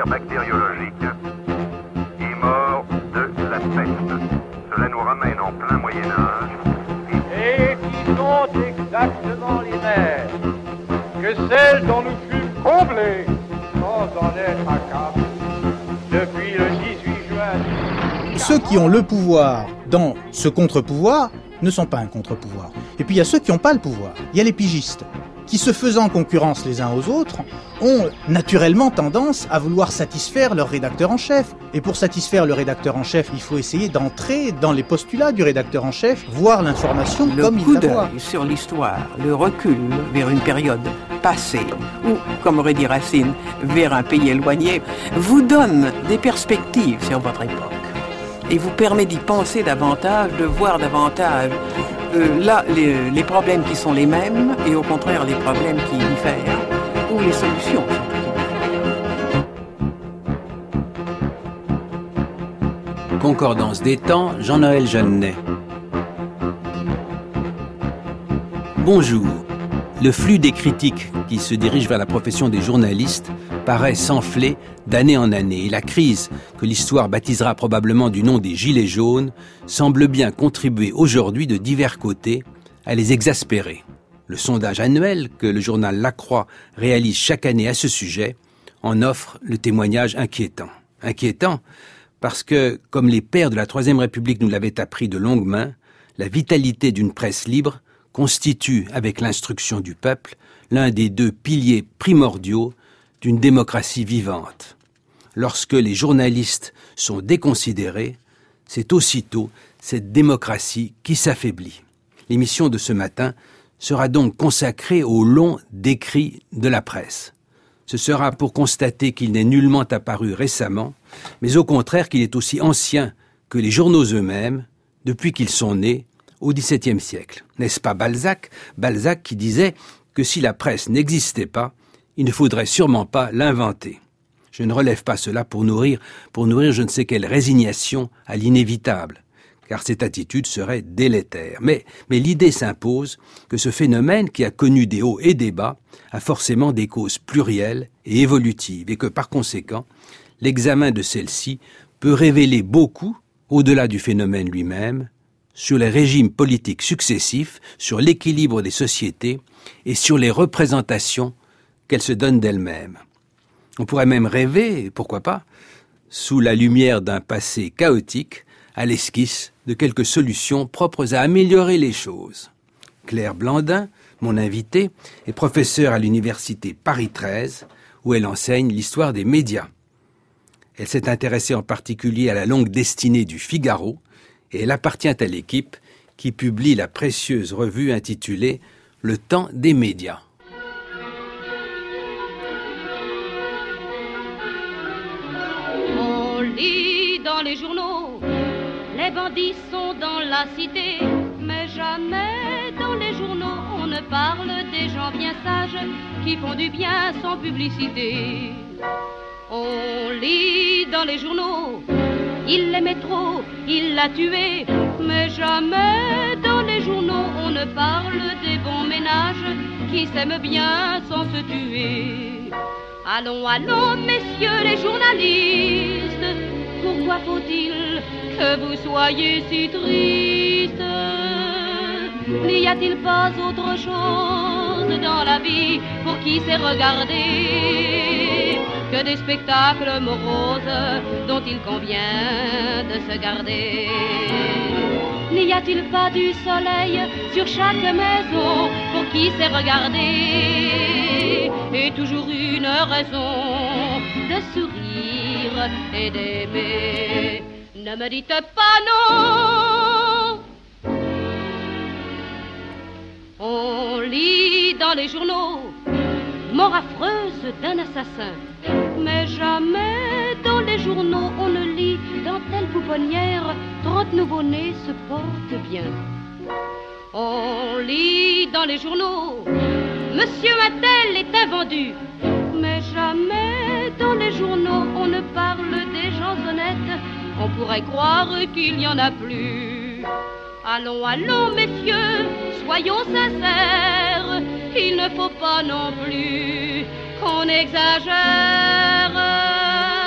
bactériologique est mort de la peste. Cela nous ramène en plein Moyen-Âge. Et qui sont exactement les mêmes que celles dont nous fûmes comblés sans en être accablés depuis le 18 juin. Ceux qui ont le pouvoir dans ce contre-pouvoir ne sont pas un contre-pouvoir. Et puis il y a ceux qui n'ont pas le pouvoir. Il y a les pigistes, qui se faisant concurrence les uns aux autres, ont naturellement tendance à vouloir satisfaire leur rédacteur en chef. Et pour satisfaire le rédacteur en chef, il faut essayer d'entrer dans les postulats du rédacteur en chef, voir l'information comme il la voit. Le coup d'œil sur l'histoire, le recul vers une période passée, ou, comme aurait dit Racine, vers un pays éloigné, vous donne des perspectives sur votre époque. Et vous permet d'y penser davantage, de voir davantage là les problèmes qui sont les mêmes et au contraire les problèmes qui diffèrent ou les solutions. Concordance des temps, Jean-Noël Jeannet. Bonjour. Le flux des critiques qui se dirigent vers la profession des journalistes paraît s'enfler d'année en année. Et la crise que l'histoire baptisera probablement du nom des Gilets jaunes semble bien contribuer aujourd'hui de divers côtés à les exaspérer. Le sondage annuel que le journal La Croix réalise chaque année à ce sujet en offre le témoignage inquiétant. Inquiétant parce que, comme les pères de la Troisième République nous l'avaient appris de longue main, la vitalité d'une presse libre constitue, avec l'instruction du peuple, l'un des deux piliers primordiaux d'une démocratie vivante. Lorsque les journalistes sont déconsidérés, c'est aussitôt cette démocratie qui s'affaiblit. L'émission de ce matin sera donc consacrée au long décrit de la presse. Ce sera pour constater qu'il n'est nullement apparu récemment, mais au contraire qu'il est aussi ancien que les journaux eux-mêmes, depuis qu'ils sont nés au XVIIe siècle. N'est-ce pas Balzac qui disait que si la presse n'existait pas, il ne faudrait sûrement pas l'inventer. Je ne relève pas cela pour nourrir je ne sais quelle résignation à l'inévitable, car cette attitude serait délétère. Mais l'idée s'impose que ce phénomène qui a connu des hauts et des bas a forcément des causes plurielles et évolutives, et que par conséquent, l'examen de celle-ci peut révéler beaucoup, au-delà du phénomène lui-même, sur les régimes politiques successifs, sur l'équilibre des sociétés et sur les représentations qu'elles se donnent d'elles-mêmes. On pourrait même rêver, pourquoi pas, sous la lumière d'un passé chaotique, à l'esquisse de quelques solutions propres à améliorer les choses. Claire Blandin, mon invitée, est professeure à l'université Paris 13, où elle enseigne l'histoire des médias. Elle s'est intéressée en particulier à la longue destinée du Figaro, et elle appartient à l'équipe qui publie la précieuse revue intitulée « Le temps des médias ». On lit dans les journaux, les bandits sont dans la cité, mais jamais dans les journaux on ne parle des gens bien sages qui font du bien sans publicité. On lit dans les journaux, il l'aimait trop, il l'a tué, mais jamais dans les journaux on ne parle des bons ménages qui s'aiment bien sans se tuer. Allons, allons, messieurs les journalistes, pourquoi faut-il que vous soyez si tristes? N'y a-t-il pas autre chose dans la vie pour qui sait regarder que des spectacles moroses dont il convient de se garder? N'y a-t-il pas du soleil sur chaque maison pour qui sait regarder et toujours une raison de sourire et d'aimer? Ne me dites pas non. On lit dans les journaux mort affreuse d'un assassin, mais jamais dans les journaux on ne lit dans telle pouponnière 30 nouveau-nés se portent bien. On lit dans les journaux Monsieur Untel est invendu, mais jamais dans les journaux on ne parle des gens honnêtes. On pourrait croire qu'il n'y en a plus. Allons, allons, messieurs, soyons sincères, il ne faut pas non plus qu'on exagère.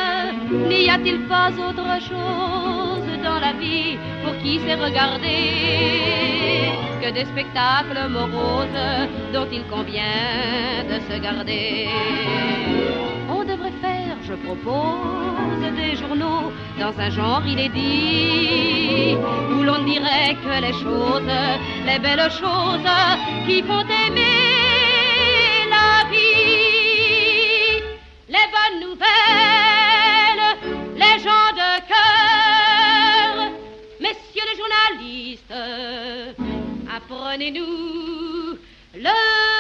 N'y a-t-il pas autre chose dans la vie pour qui sait regarder que des spectacles moroses dont il convient de se garder? On devrait faire, je propose, des journaux dans un genre inédit où l'on dirait que les choses, les belles choses qui font aimer la vie, les bonnes nouvelles, les gens de cœur, messieurs les journalistes, apprenez-nous le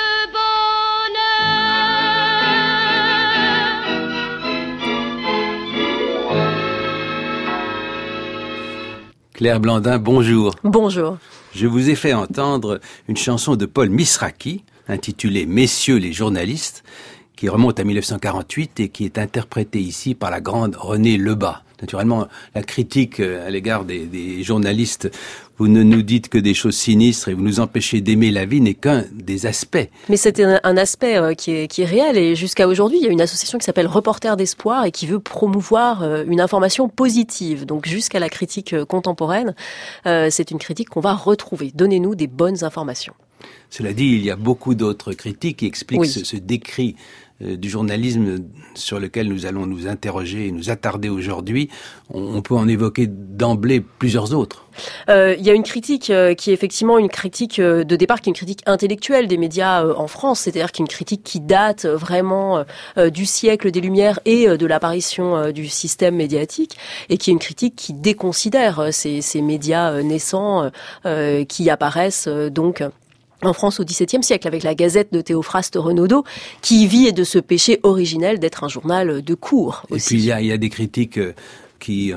Claire Blandin, bonjour. Bonjour. Je vous ai fait entendre une chanson de Paul Misraki, intitulée « Messieurs les journalistes », qui remonte à 1948 et qui est interprétée ici par la grande Renée Lebas. Naturellement, la critique à l'égard des journalistes, vous ne nous dites que des choses sinistres et vous nous empêchez d'aimer la vie, n'est qu'un des aspects. Mais c'est un aspect qui est réel, et jusqu'à aujourd'hui, il y a une association qui s'appelle Reporters d'Espoir et qui veut promouvoir une information positive. Donc jusqu'à la critique contemporaine, c'est une critique qu'on va retrouver. Donnez-nous des bonnes informations. Cela dit, il y a beaucoup d'autres critiques qui expliquent ce décrit du journalisme sur lequel nous allons nous interroger et nous attarder aujourd'hui. On peut en évoquer d'emblée plusieurs autres. Il y a une critique qui est effectivement une critique de départ, qui est une critique intellectuelle des médias en France, c'est-à-dire qui est une critique qui date vraiment du siècle des Lumières et de l'apparition du système médiatique, et qui est une critique qui déconsidère ces médias naissants qui apparaissent donc en France au XVIIe siècle, avec la Gazette de Théophraste Renaudot, qui vit de ce péché originel d'être un journal de cour aussi. Et puis il y a des critiques qui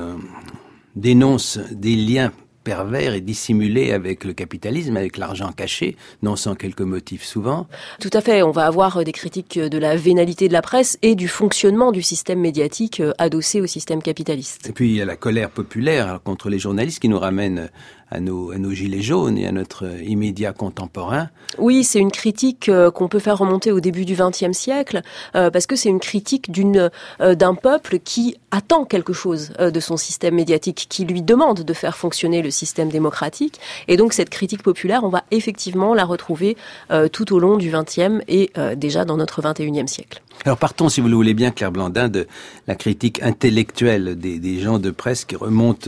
dénoncent des liens pervers et dissimulés avec le capitalisme, avec l'argent caché, non sans quelques motifs souvent. Tout à fait, on va avoir des critiques de la vénalité de la presse et du fonctionnement du système médiatique adossé au système capitaliste. Et puis il y a la colère populaire contre les journalistes qui nous ramène à nos gilets jaunes et à notre immédiat contemporain. Oui, c'est une critique qu'on peut faire remonter au début du XXe siècle, parce que c'est une critique d'un peuple qui attend quelque chose de son système médiatique, qui lui demande de faire fonctionner le système démocratique. Et donc cette critique populaire, on va effectivement la retrouver tout au long du XXe et déjà dans notre XXIe siècle. Alors partons, si vous le voulez bien, Claire Blandin, de la critique intellectuelle des gens de presse qui remonte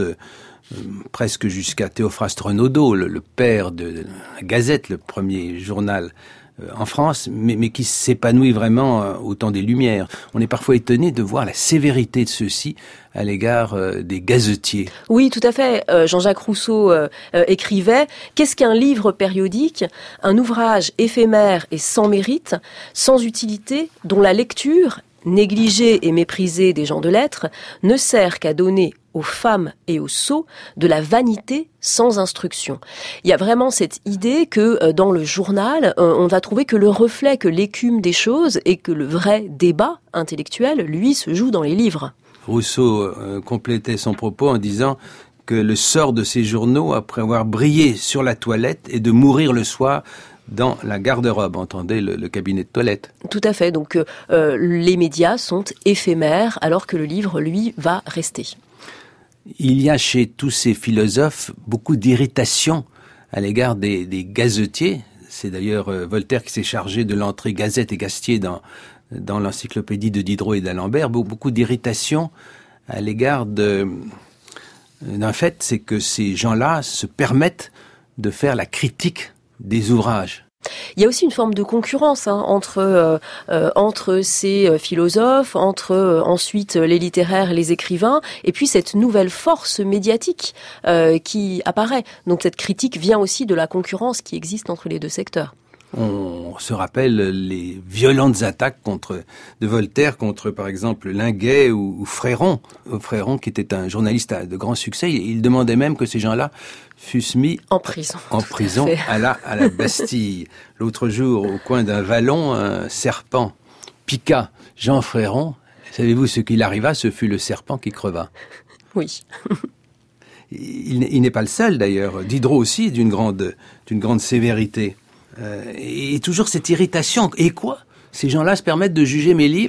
presque jusqu'à Théophraste Renaudot, le père de la Gazette, le premier journal en France, mais qui s'épanouit vraiment au temps des Lumières. On est parfois étonné de voir la sévérité de ceux-ci à l'égard des gazetiers. Oui, tout à fait. Jean-Jacques Rousseau écrivait « Qu'est-ce qu'un livre périodique ? Un ouvrage éphémère et sans mérite, sans utilité, dont la lecture, négligée et méprisée des gens de lettres, ne sert qu'à donner aux femmes et aux sots de la vanité sans instruction ». Il y a vraiment cette idée que dans le journal, on va trouver que le reflet, que l'écume des choses et que le vrai débat intellectuel, lui, se joue dans les livres. Rousseau complétait son propos en disant que le sort de ces journaux, après avoir brillé sur la toilette, est de mourir le soir dans la garde-robe, entendez le cabinet de toilette. Tout à fait, donc les médias sont éphémères alors que le livre, lui, va rester. Il y a chez tous ces philosophes beaucoup d'irritation à l'égard des gazetiers. C'est d'ailleurs Voltaire qui s'est chargé de l'entrée Gazette et Gastier dans l'encyclopédie de Diderot et d'Alembert. Beaucoup d'irritation à l'égard d'un fait, c'est que ces gens-là se permettent de faire la critique des ouvrages. Il y a aussi une forme de concurrence entre ces philosophes, entre ensuite les littéraires et les écrivains, et puis cette nouvelle force médiatique qui apparaît. Donc cette critique vient aussi de la concurrence qui existe entre les deux secteurs. On se rappelle les violentes attaques de Voltaire contre, par exemple, Linguet ou Fréron. Fréron, qui était un journaliste de grand succès, il demandait même que ces gens-là fussent mis en prison à la Bastille. L'autre jour, au coin d'un vallon, un serpent piqua Jean Fréron. Savez-vous ce qu'il arriva? Ce fut le serpent qui creva. Oui. Il n'est pas le seul, d'ailleurs. Diderot aussi, d'une grande sévérité. Et toujours cette irritation. Et quoi? Ces gens-là se permettent de juger mes livres?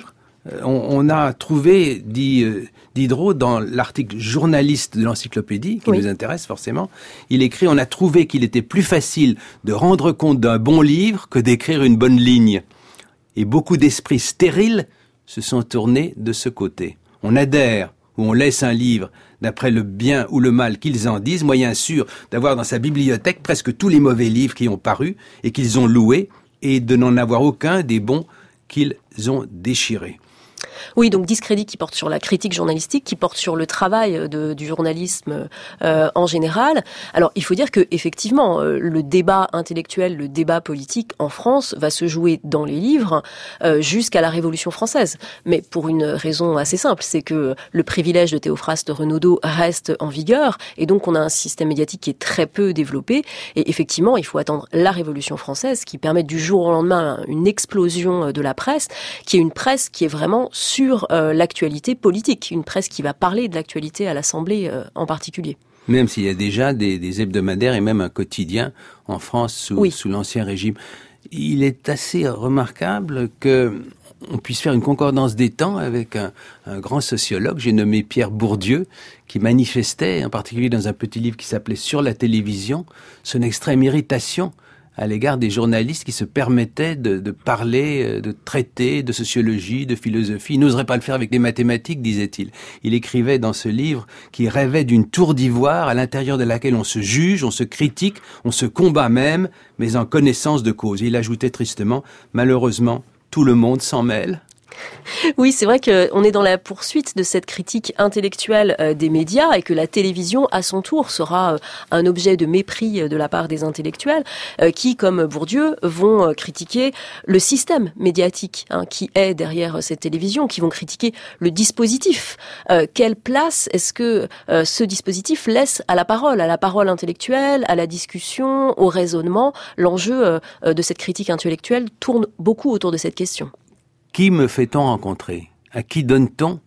On a trouvé, dit Diderot, dans l'article journaliste de l'encyclopédie, qui nous intéresse forcément, il écrit « On a trouvé qu'il était plus facile de rendre compte d'un bon livre que d'écrire une bonne ligne. Et beaucoup d'esprits stériles se sont tournés de ce côté. On adhère ou on laisse un livre d'après le bien ou le mal qu'ils en disent, moyen sûr d'avoir dans sa bibliothèque presque tous les mauvais livres qui ont paru et qu'ils ont loués, et de n'en avoir aucun des bons qu'ils ont déchirés. » Oui, donc discrédit qui porte sur la critique journalistique, qui porte sur le travail du journalisme en général. Alors, il faut dire que effectivement, le débat intellectuel, le débat politique en France va se jouer dans les livres jusqu'à la Révolution française. Mais pour une raison assez simple, c'est que le privilège de Théophraste Renaudot reste en vigueur, et donc on a un système médiatique qui est très peu développé. Et effectivement, il faut attendre la Révolution française qui permet du jour au lendemain une explosion de la presse, qui est une presse qui est vraiment sur l'actualité politique, une presse qui va parler de l'actualité à l'Assemblée en particulier. Même s'il y a déjà des hebdomadaires et même un quotidien en France sous l'Ancien Régime. Il est assez remarquable que on puisse faire une concordance des temps avec un grand sociologue, j'ai nommé Pierre Bourdieu, qui manifestait, en particulier dans un petit livre qui s'appelait « Sur la télévision », son extrême irritation à l'égard des journalistes qui se permettaient de parler, de traiter de sociologie, de philosophie. Il n'oserait pas le faire avec des mathématiques, disait-il. Il écrivait dans ce livre qu'il rêvait d'une tour d'ivoire à l'intérieur de laquelle on se juge, on se critique, on se combat même, mais en connaissance de cause. Et il ajoutait tristement, malheureusement, tout le monde s'en mêle. Oui, c'est vrai qu'on est dans la poursuite de cette critique intellectuelle des médias et que la télévision, à son tour, sera un objet de mépris de la part des intellectuels qui, comme Bourdieu, vont critiquer le système médiatique qui est derrière cette télévision, qui vont critiquer le dispositif. Quelle place est-ce que ce dispositif laisse à la parole intellectuelle, à la discussion, au raisonnement? L'enjeu de cette critique intellectuelle tourne beaucoup autour de cette question. Qui me fait-on rencontrer? À qui donne-t-on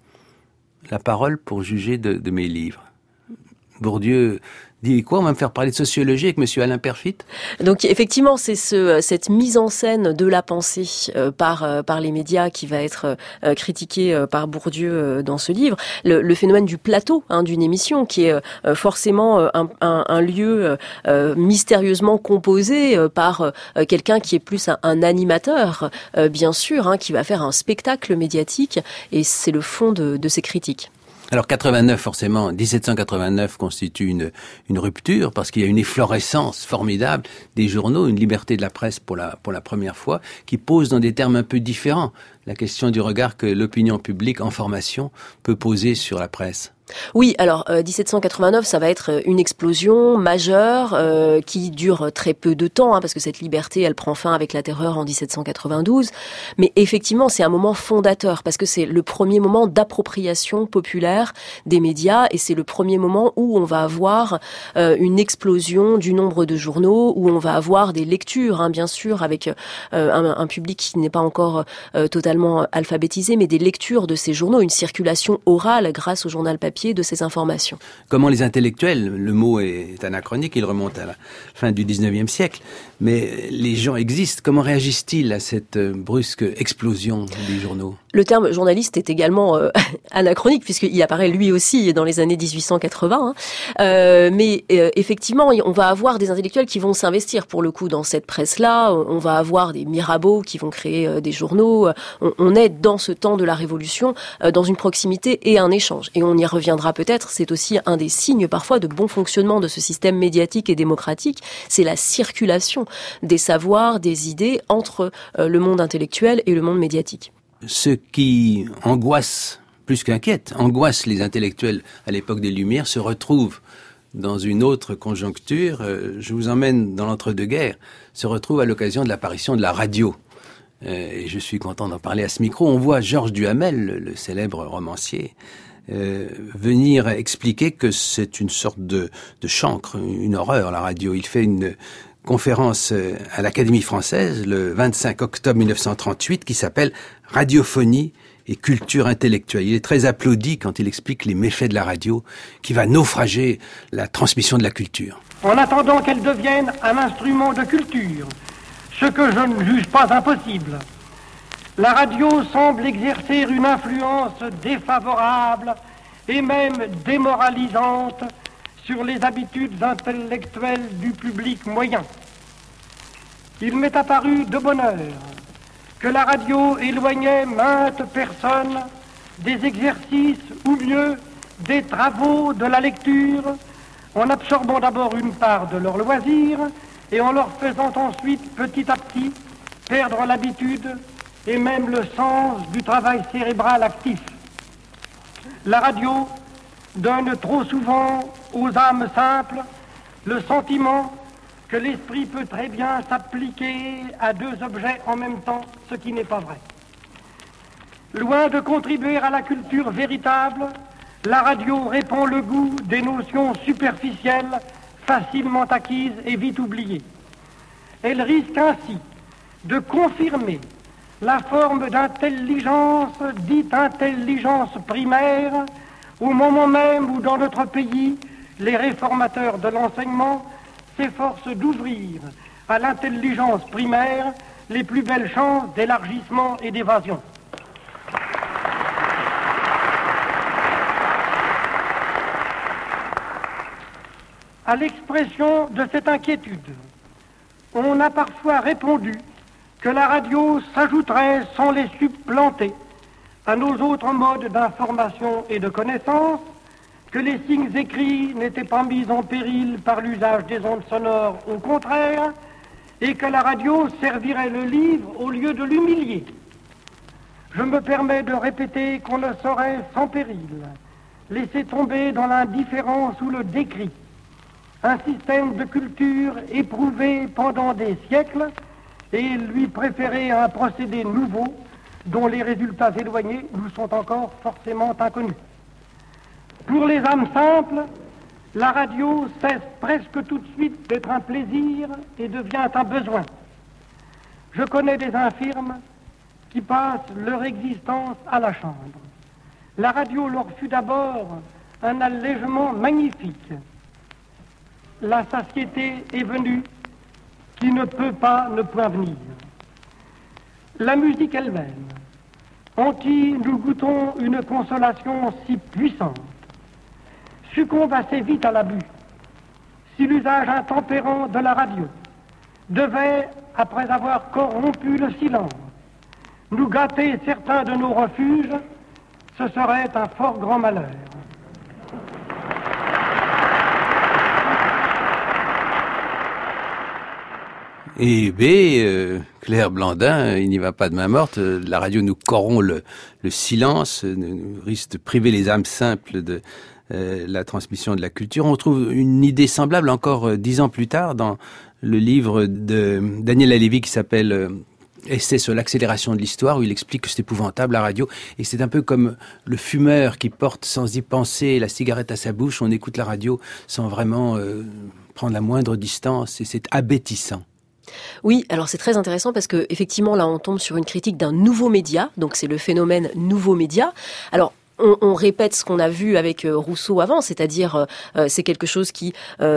la parole pour juger de mes livres? Bourdieu dit quoi? On va me faire parler de sociologie avec monsieur Alain Perfit? Donc effectivement, c'est cette mise en scène de la pensée par les médias qui va être critiquée par Bourdieu dans ce livre. Le phénomène du plateau d'une émission qui est forcément un lieu mystérieusement composé par quelqu'un qui est plus un animateur, bien sûr, qui va faire un spectacle médiatique, et c'est le fond de ces critiques. Alors 89, forcément, 1789 constitue une rupture parce qu'il y a une efflorescence formidable des journaux, une liberté de la presse pour la première fois, qui pose dans des termes un peu différents la question du regard que l'opinion publique en formation peut poser sur la presse. Oui, alors 1789, ça va être une explosion majeure qui dure très peu de temps, parce que cette liberté, elle prend fin avec la Terreur en 1792. Mais effectivement, c'est un moment fondateur, parce que c'est le premier moment d'appropriation populaire des médias, et c'est le premier moment où on va avoir une explosion du nombre de journaux, où on va avoir des lectures, bien sûr, avec un public qui n'est pas encore totalement alphabétisé, mais des lectures de ces journaux, une circulation orale grâce au journal papier de ces informations. Comment les intellectuels, le mot est anachronique, il remonte à la fin du 19e siècle, mais les gens existent. Comment réagissent-ils à cette brusque explosion des journaux? Le terme journaliste est également anachronique, puisqu'il apparaît lui aussi dans les années 1880. Mais effectivement, on va avoir des intellectuels qui vont s'investir pour le coup dans cette presse-là. On va avoir des Mirabeau qui vont créer des journaux. On est dans ce temps de la Révolution, dans une proximité et un échange. Et on y reviendra peut-être, c'est aussi un des signes parfois de bon fonctionnement de ce système médiatique et démocratique, c'est la circulation des savoirs, des idées entre le monde intellectuel et le monde médiatique. Ce qui angoisse, plus qu'inquiète, angoisse les intellectuels à l'époque des Lumières se retrouve dans une autre conjoncture. Je vous emmène dans l'entre-deux-guerres, se retrouve à l'occasion de l'apparition de la radio. Et je suis content d'en parler à ce micro. On voit Georges Duhamel, le célèbre romancier, venir expliquer que c'est une sorte de chancre, une horreur, la radio. Il fait une conférence à l'Académie française le 25 octobre 1938 qui s'appelle « Radiophonie et culture intellectuelle ». Il est très applaudi quand il explique les méfaits de la radio qui va naufrager la transmission de la culture. En attendant qu'elle devienne un instrument de culture, ce que je ne juge pas impossible, La radio semble exercer une influence défavorable et même démoralisante sur les habitudes intellectuelles du public moyen. Il m'est apparu de bonne heure que la radio éloignait maintes personnes des exercices ou mieux des travaux de la lecture en absorbant d'abord une part de leur loisir et en leur faisant ensuite petit à petit perdre l'habitude et même le sens du travail cérébral actif. La radio donne trop souvent aux âmes simples le sentiment que l'esprit peut très bien s'appliquer à deux objets en même temps, ce qui n'est pas vrai. Loin de contribuer à la culture véritable, la radio répand le goût des notions superficielles, facilement acquises et vite oubliées. Elle risque ainsi de confirmer la forme d'intelligence, dite intelligence primaire, au moment même où dans notre pays, les réformateurs de l'enseignement s'efforcent d'ouvrir à l'intelligence primaire les plus belles chances d'élargissement et d'évasion. À l'expression de cette inquiétude, on a parfois répondu que la radio s'ajouterait sans les supplanter à nos autres modes d'information et de connaissance, que les signes écrits n'étaient pas mis en péril par l'usage des ondes sonores, au contraire, et que la radio servirait le livre au lieu de l'humilier. Je me permets de répéter qu'on ne saurait sans péril laisser tomber dans l'indifférence ou le décrit un système de culture éprouvé pendant des siècles et lui préférer un procédé nouveau dont les résultats éloignés nous sont encore forcément inconnus. Pour les âmes simples, la radio cesse presque tout de suite d'être un plaisir et devient un besoin. Je connais des infirmes qui passent leur existence à la chambre. La radio leur fut d'abord un allègement magnifique. La satiété est venue qui ne peut pas ne point venir. La musique elle-même, en qui nous goûtons une consolation si puissante, succombe assez vite à l'abus. Si l'usage intempérant de la radio devait, après avoir corrompu le silence, nous gâter certains de nos refuges, ce serait un fort grand malheur. Et B, Claire Blandin, il n'y va pas de main morte. La radio nous corrompt le silence, nous risque de priver les âmes simples de la transmission de la culture. On trouve une idée semblable encore 10 ans plus tard dans le livre de Daniel Halévy qui s'appelle Essai sur l'accélération de l'histoire, où il explique que c'est épouvantable la radio et c'est un peu comme le fumeur qui porte sans y penser la cigarette à sa bouche. On écoute la radio sans vraiment prendre la moindre distance et c'est abêtissant. Oui, alors c'est très intéressant parce que effectivement là on tombe sur une critique d'un nouveau média, donc c'est le phénomène nouveau média. Alors on répète ce qu'on a vu avec Rousseau avant, c'est-à-dire c'est quelque chose qui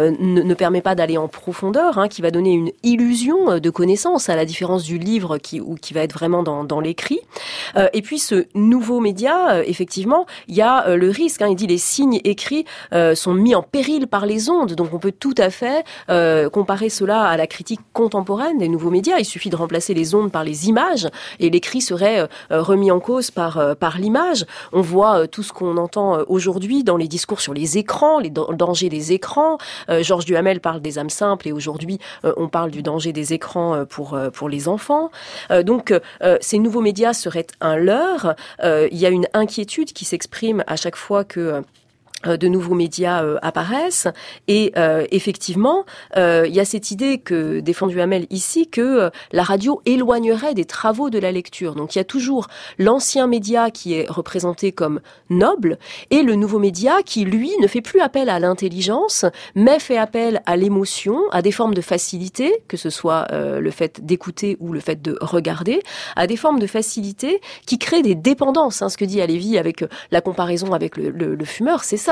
ne permet pas d'aller en profondeur, qui va donner une illusion de connaissance à la différence du livre qui va être vraiment dans l'écrit. Et puis ce nouveau média, effectivement, il y a le risque. Il dit les signes écrits sont mis en péril par les ondes, donc on peut tout à fait comparer cela à la critique contemporaine des nouveaux médias. Il suffit de remplacer les ondes par les images et l'écrit serait remis en cause par l'image. On voit tout ce qu'on entend aujourd'hui dans les discours sur les écrans, les dangers des écrans. Georges Duhamel parle des âmes simples et aujourd'hui on parle du danger des écrans pour les enfants. Donc ces nouveaux médias seraient un leurre. Il y a une inquiétude qui s'exprime à chaque fois que de nouveaux médias apparaissent et effectivement il y a cette idée que défend Duhamel ici que la radio éloignerait des travaux de la lecture. Donc il y a toujours l'ancien média qui est représenté comme noble et le nouveau média qui lui ne fait plus appel à l'intelligence mais fait appel à l'émotion, à des formes de facilité, que ce soit le fait d'écouter ou le fait de regarder, à des formes de facilité qui créent des dépendances. Ce que dit Halévy avec la comparaison avec le fumeur, c'est ça.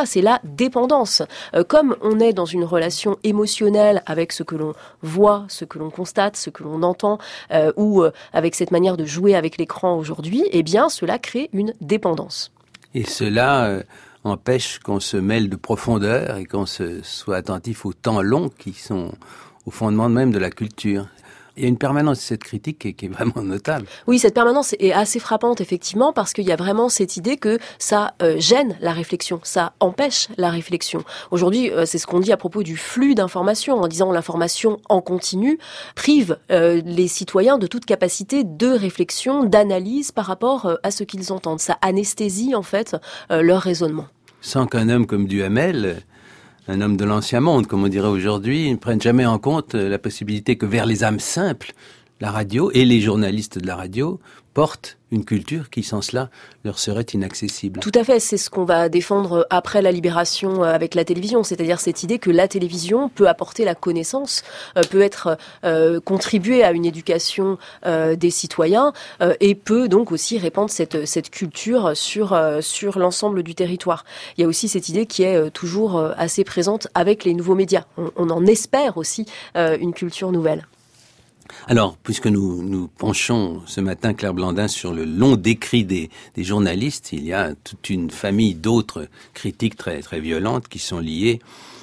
ça, c'est la dépendance. Comme on est dans une relation émotionnelle avec ce que l'on voit, ce que l'on constate, ce que l'on entend, ou avec cette manière de jouer avec l'écran aujourd'hui, eh bien, cela crée une dépendance. Et cela empêche qu'on se mêle de profondeur et qu'on soit attentif aux temps longs qui sont au fondement même de la culture. Il y a une permanence de cette critique qui est vraiment notable. Oui, cette permanence est assez frappante, effectivement, parce qu'il y a vraiment cette idée que ça gêne la réflexion, ça empêche la réflexion. Aujourd'hui, c'est ce qu'on dit à propos du flux d'informations, en disant l'information en continu prive les citoyens de toute capacité de réflexion, d'analyse par rapport à ce qu'ils entendent. Ça anesthésie, en fait, leur raisonnement. Sans qu'un homme comme Duhamel, un homme de l'ancien monde, comme on dirait aujourd'hui, ne prenne jamais en compte la possibilité que vers les âmes simples, la radio et les journalistes de la radio portent une culture qui, sans cela, leur serait inaccessible. Tout à fait, c'est ce qu'on va défendre après la libération avec la télévision, c'est-à-dire cette idée que la télévision peut apporter la connaissance, peut être contribuer à une éducation des citoyens et peut donc aussi répandre cette culture sur l'ensemble du territoire. Il y a aussi cette idée qui est toujours assez présente avec les nouveaux médias. On en espère aussi une culture nouvelle. Alors, puisque nous penchons ce matin, Claire Blandin, sur le long décrit des journalistes, il y a toute une famille d'autres critiques très, très violentes qui sont liées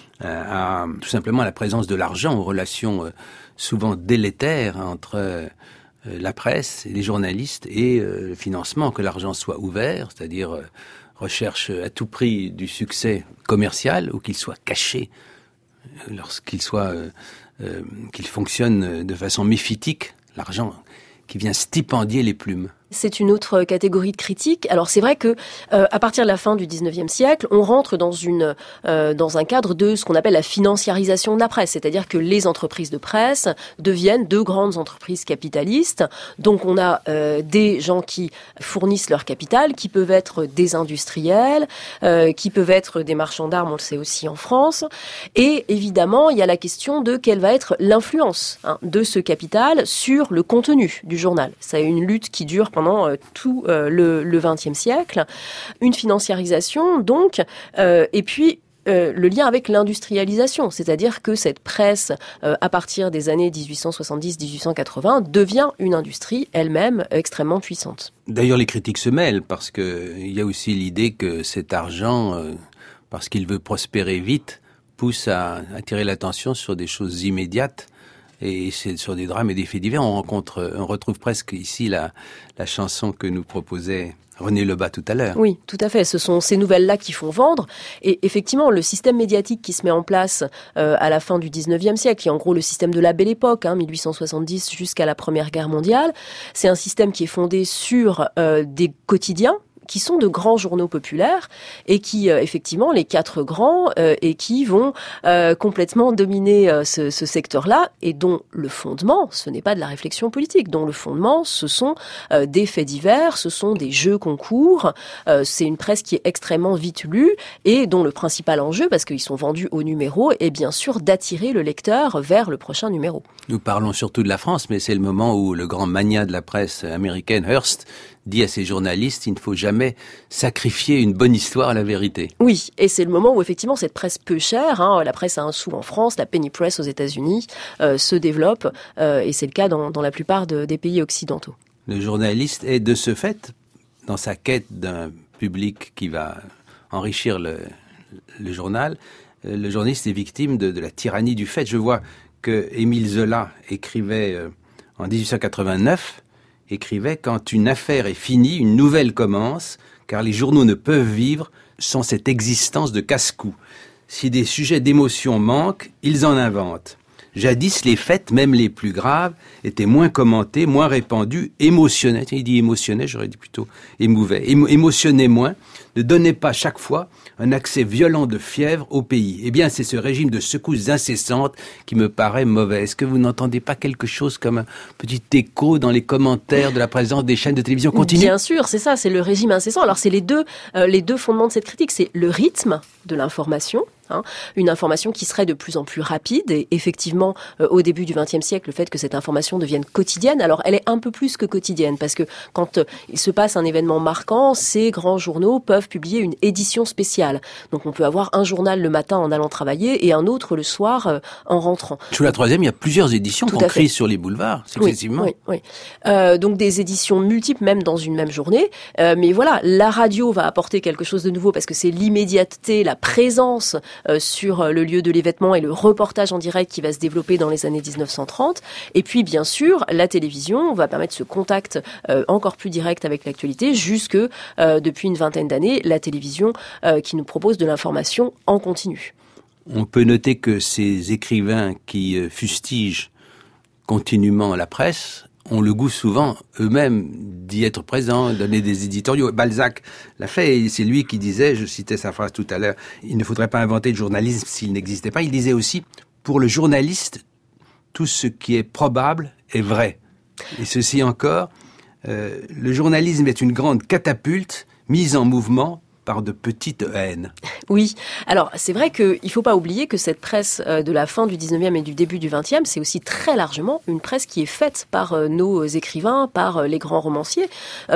à tout simplement à la présence de l'argent, aux relations souvent délétères entre la presse et les journalistes et le financement, que l'argent soit ouvert, c'est-à-dire recherche à tout prix du succès commercial ou qu'il soit caché lorsqu'il soit... qu'il fonctionne de façon méphitique, l'argent qui vient stipendier les plumes. C'est une autre catégorie de critique. Alors c'est vrai que à partir de la fin du 19e siècle, on rentre dans un cadre de ce qu'on appelle la financiarisation de la presse, c'est-à-dire que les entreprises de presse deviennent de grandes entreprises capitalistes. Donc on a des gens qui fournissent leur capital, qui peuvent être des industriels, qui peuvent être des marchands d'armes, on le sait aussi en France. Et évidemment, il y a la question de quelle va être l'influence de ce capital sur le contenu du journal. C'est une lutte qui dure pendant tout le XXe siècle, une financiarisation donc, et puis le lien avec l'industrialisation, c'est-à-dire que cette presse, à partir des années 1870-1880, devient une industrie elle-même extrêmement puissante. D'ailleurs, les critiques se mêlent, parce qu'il y a aussi l'idée que cet argent, parce qu'il veut prospérer vite, pousse à attirer l'attention sur des choses immédiates, et c'est sur des drames et des faits divers. On retrouve presque ici la chanson que nous proposait René Lebas tout à l'heure. Oui, tout à fait. Ce sont ces nouvelles-là qui font vendre. Et effectivement, le système médiatique qui se met en place à la fin du 19e siècle, qui est en gros le système de la Belle Époque, 1870 jusqu'à la Première Guerre mondiale, c'est un système qui est fondé sur des quotidiens, qui sont de grands journaux populaires et qui, effectivement, les 4 grands, et qui vont complètement dominer ce secteur-là, et dont le fondement, ce n'est pas de la réflexion politique, dont le fondement, ce sont des faits divers, ce sont des jeux concours, c'est une presse qui est extrêmement vite lue et dont le principal enjeu, parce qu'ils sont vendus au numéro, est bien sûr d'attirer le lecteur vers le prochain numéro. Nous parlons surtout de la France, mais c'est le moment où le grand magnat de la presse américaine, Hearst, dit à ses journalistes, il ne faut jamais sacrifier une bonne histoire à la vérité. Oui, et c'est le moment où effectivement cette presse peu chère, la presse à un sou en France, la penny press aux États-Unis, se développe, et c'est le cas dans la plupart des pays occidentaux. Le journaliste est de ce fait, dans sa quête d'un public qui va enrichir le journal, le journaliste est victime de la tyrannie du fait. Je vois que Émile Zola écrivait en 1889, quand une affaire est finie, une nouvelle commence, car les journaux ne peuvent vivre sans cette existence de casse-cou. Si des sujets d'émotion manquent, ils en inventent. Jadis, les faits, même les plus graves, étaient moins commentés, moins répandus, émotionnaient. Il dit émotionnait, j'aurais dit plutôt émouvait. Émotionnait moins, ne donnait pas chaque fois un accès violent de fièvre au pays. Eh bien, c'est ce régime de secousses incessantes qui me paraît mauvais. Est-ce que vous n'entendez pas quelque chose comme un petit écho dans les commentaires de la présence des chaînes de télévision continue ? Bien sûr, c'est ça, c'est le régime incessant. Alors, c'est les deux fondements de cette critique. C'est le rythme de l'information, Une information qui serait de plus en plus rapide. Et effectivement, au début du XXe siècle, le fait que cette information devienne quotidienne, alors elle est un peu plus que quotidienne, parce que quand il se passe un événement marquant, ces grands journaux peuvent publier une édition spéciale. Donc on peut avoir un journal le matin en allant travailler et un autre le soir en rentrant. Sous la troisième, il y a plusieurs éditions qu'on crie sur les boulevards, successivement. Oui. Donc des éditions multiples, même dans une même journée. Mais voilà, la radio va apporter quelque chose de nouveau parce que c'est l'immédiateté, la présence sur le lieu de l'événement et le reportage en direct qui va se développer dans les années 1930. Et puis, bien sûr, la télévision va permettre ce contact encore plus direct avec l'actualité, jusque depuis une vingtaine d'années, la télévision qui nous propose de l'information en continu. On peut noter que ces écrivains qui fustigent continuellement la presse ont le goût souvent eux-mêmes d'y être présents, donner des éditoriaux. Balzac l'a fait, et c'est lui qui disait, je citais sa phrase tout à l'heure, il ne faudrait pas inventer le journalisme s'il n'existait pas. Il disait aussi, pour le journaliste, tout ce qui est probable est vrai. Et ceci encore, le journalisme est une grande catapulte mise en mouvement par de petites haines. Oui, alors c'est vrai qu'il ne faut pas oublier que cette presse de la fin du 19e et du début du 20e, c'est aussi très largement une presse qui est faite par nos écrivains, par les grands romanciers.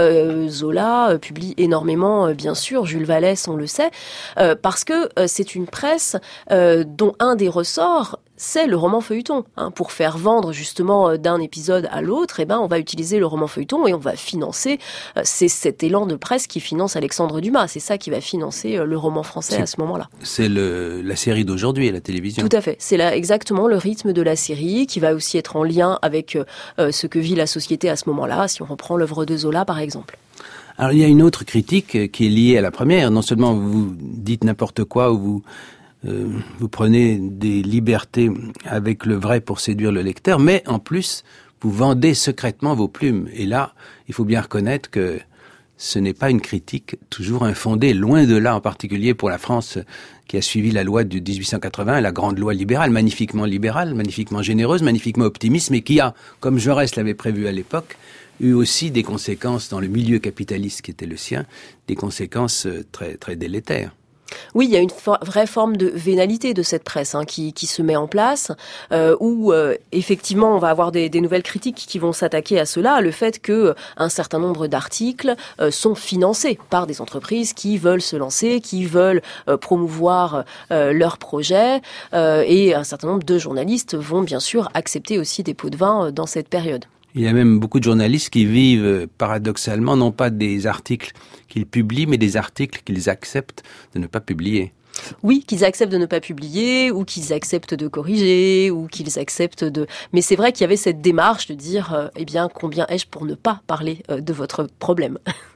Zola publie énormément, bien sûr, Jules Vallès, on le sait, parce que c'est une presse dont un des ressorts, c'est le roman feuilleton. Pour faire vendre justement d'un épisode à l'autre, on va utiliser le roman feuilleton et on va financer, c'est cet élan de presse qui finance Alexandre Dumas. C'est ça qui va financer le roman français à ce moment-là. C'est la série d'aujourd'hui à la télévision. Tout à fait. C'est là exactement le rythme de la série qui va aussi être en lien avec ce que vit la société à ce moment-là, si on reprend l'œuvre de Zola par exemple. Alors il y a une autre critique qui est liée à la première. Non seulement vous dites n'importe quoi ou vous prenez des libertés avec le vrai pour séduire le lecteur, mais en plus, vous vendez secrètement vos plumes. Et là, il faut bien reconnaître que ce n'est pas une critique toujours infondée, loin de là, en particulier pour la France qui a suivi la loi de 1880, la grande loi libérale, magnifiquement généreuse, magnifiquement optimiste, mais qui a, comme Jaurès l'avait prévu à l'époque, eu aussi des conséquences dans le milieu capitaliste qui était le sien, des conséquences très, très délétères. Oui, il y a une vraie forme de vénalité de cette presse qui se met en place, où effectivement on va avoir des nouvelles critiques qui vont s'attaquer à cela, le fait que un certain nombre d'articles sont financés par des entreprises qui veulent se lancer, qui veulent promouvoir leurs projets, et un certain nombre de journalistes vont bien sûr accepter aussi des pots de vin dans cette période. Il y a même beaucoup de journalistes qui vivent paradoxalement, non pas des articles qu'ils publient, mais des articles qu'ils acceptent de ne pas publier. Oui, qu'ils acceptent de ne pas publier, ou qu'ils acceptent de corriger, ou qu'ils acceptent de... Mais c'est vrai qu'il y avait cette démarche de dire, combien ai-je pour ne pas parler de votre problème ?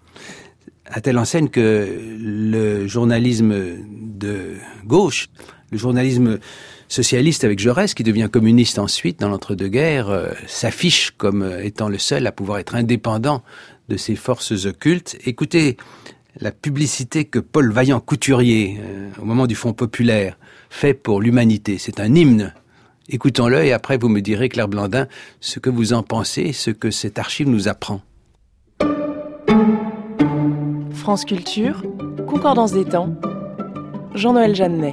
À telle enseigne que le journalisme de gauche, le journalisme socialiste avec Jaurès, qui devient communiste ensuite dans l'entre-deux-guerres, s'affiche comme étant le seul à pouvoir être indépendant de ces forces occultes. Écoutez la publicité que Paul Vaillant-Couturier, au moment du Front populaire, fait pour l'humanité. C'est un hymne. Écoutons-le et après vous me direz, Claire Blandin, ce que vous en pensez, ce que cette archive nous apprend. France Culture, Concordance des temps, Jean-Noël Jeannet.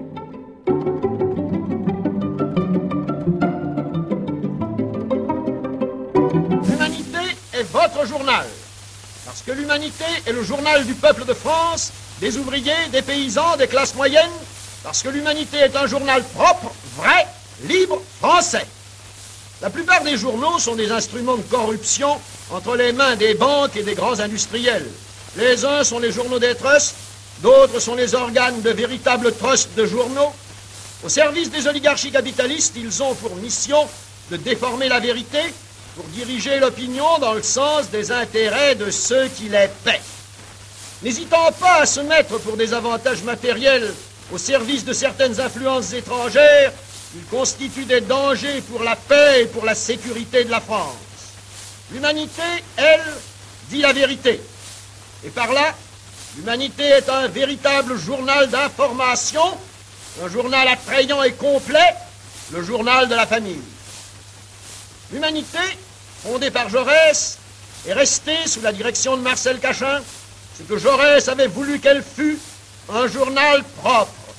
L'Humanité est votre journal, parce que l'Humanité est le journal du peuple de France, des ouvriers, des paysans, des classes moyennes, parce que l'Humanité est un journal propre, vrai, libre, français. La plupart des journaux sont des instruments de corruption entre les mains des banques et des grands industriels. Les uns sont les journaux des trusts, d'autres sont les organes de véritables trusts de journaux. Au service des oligarchies capitalistes, ils ont pour mission de déformer la vérité pour diriger l'opinion dans le sens des intérêts de ceux qui les paient. N'hésitant pas à se mettre pour des avantages matériels au service de certaines influences étrangères, ils constituent des dangers pour la paix et pour la sécurité de la France. L'Humanité, elle, dit la vérité. Et par là, l'Humanité est un véritable journal d'information, un journal attrayant et complet, le journal de la famille. L'Humanité, fondée par Jaurès, est restée sous la direction de Marcel Cachin, ce que Jaurès avait voulu qu'elle fût, un journal propre.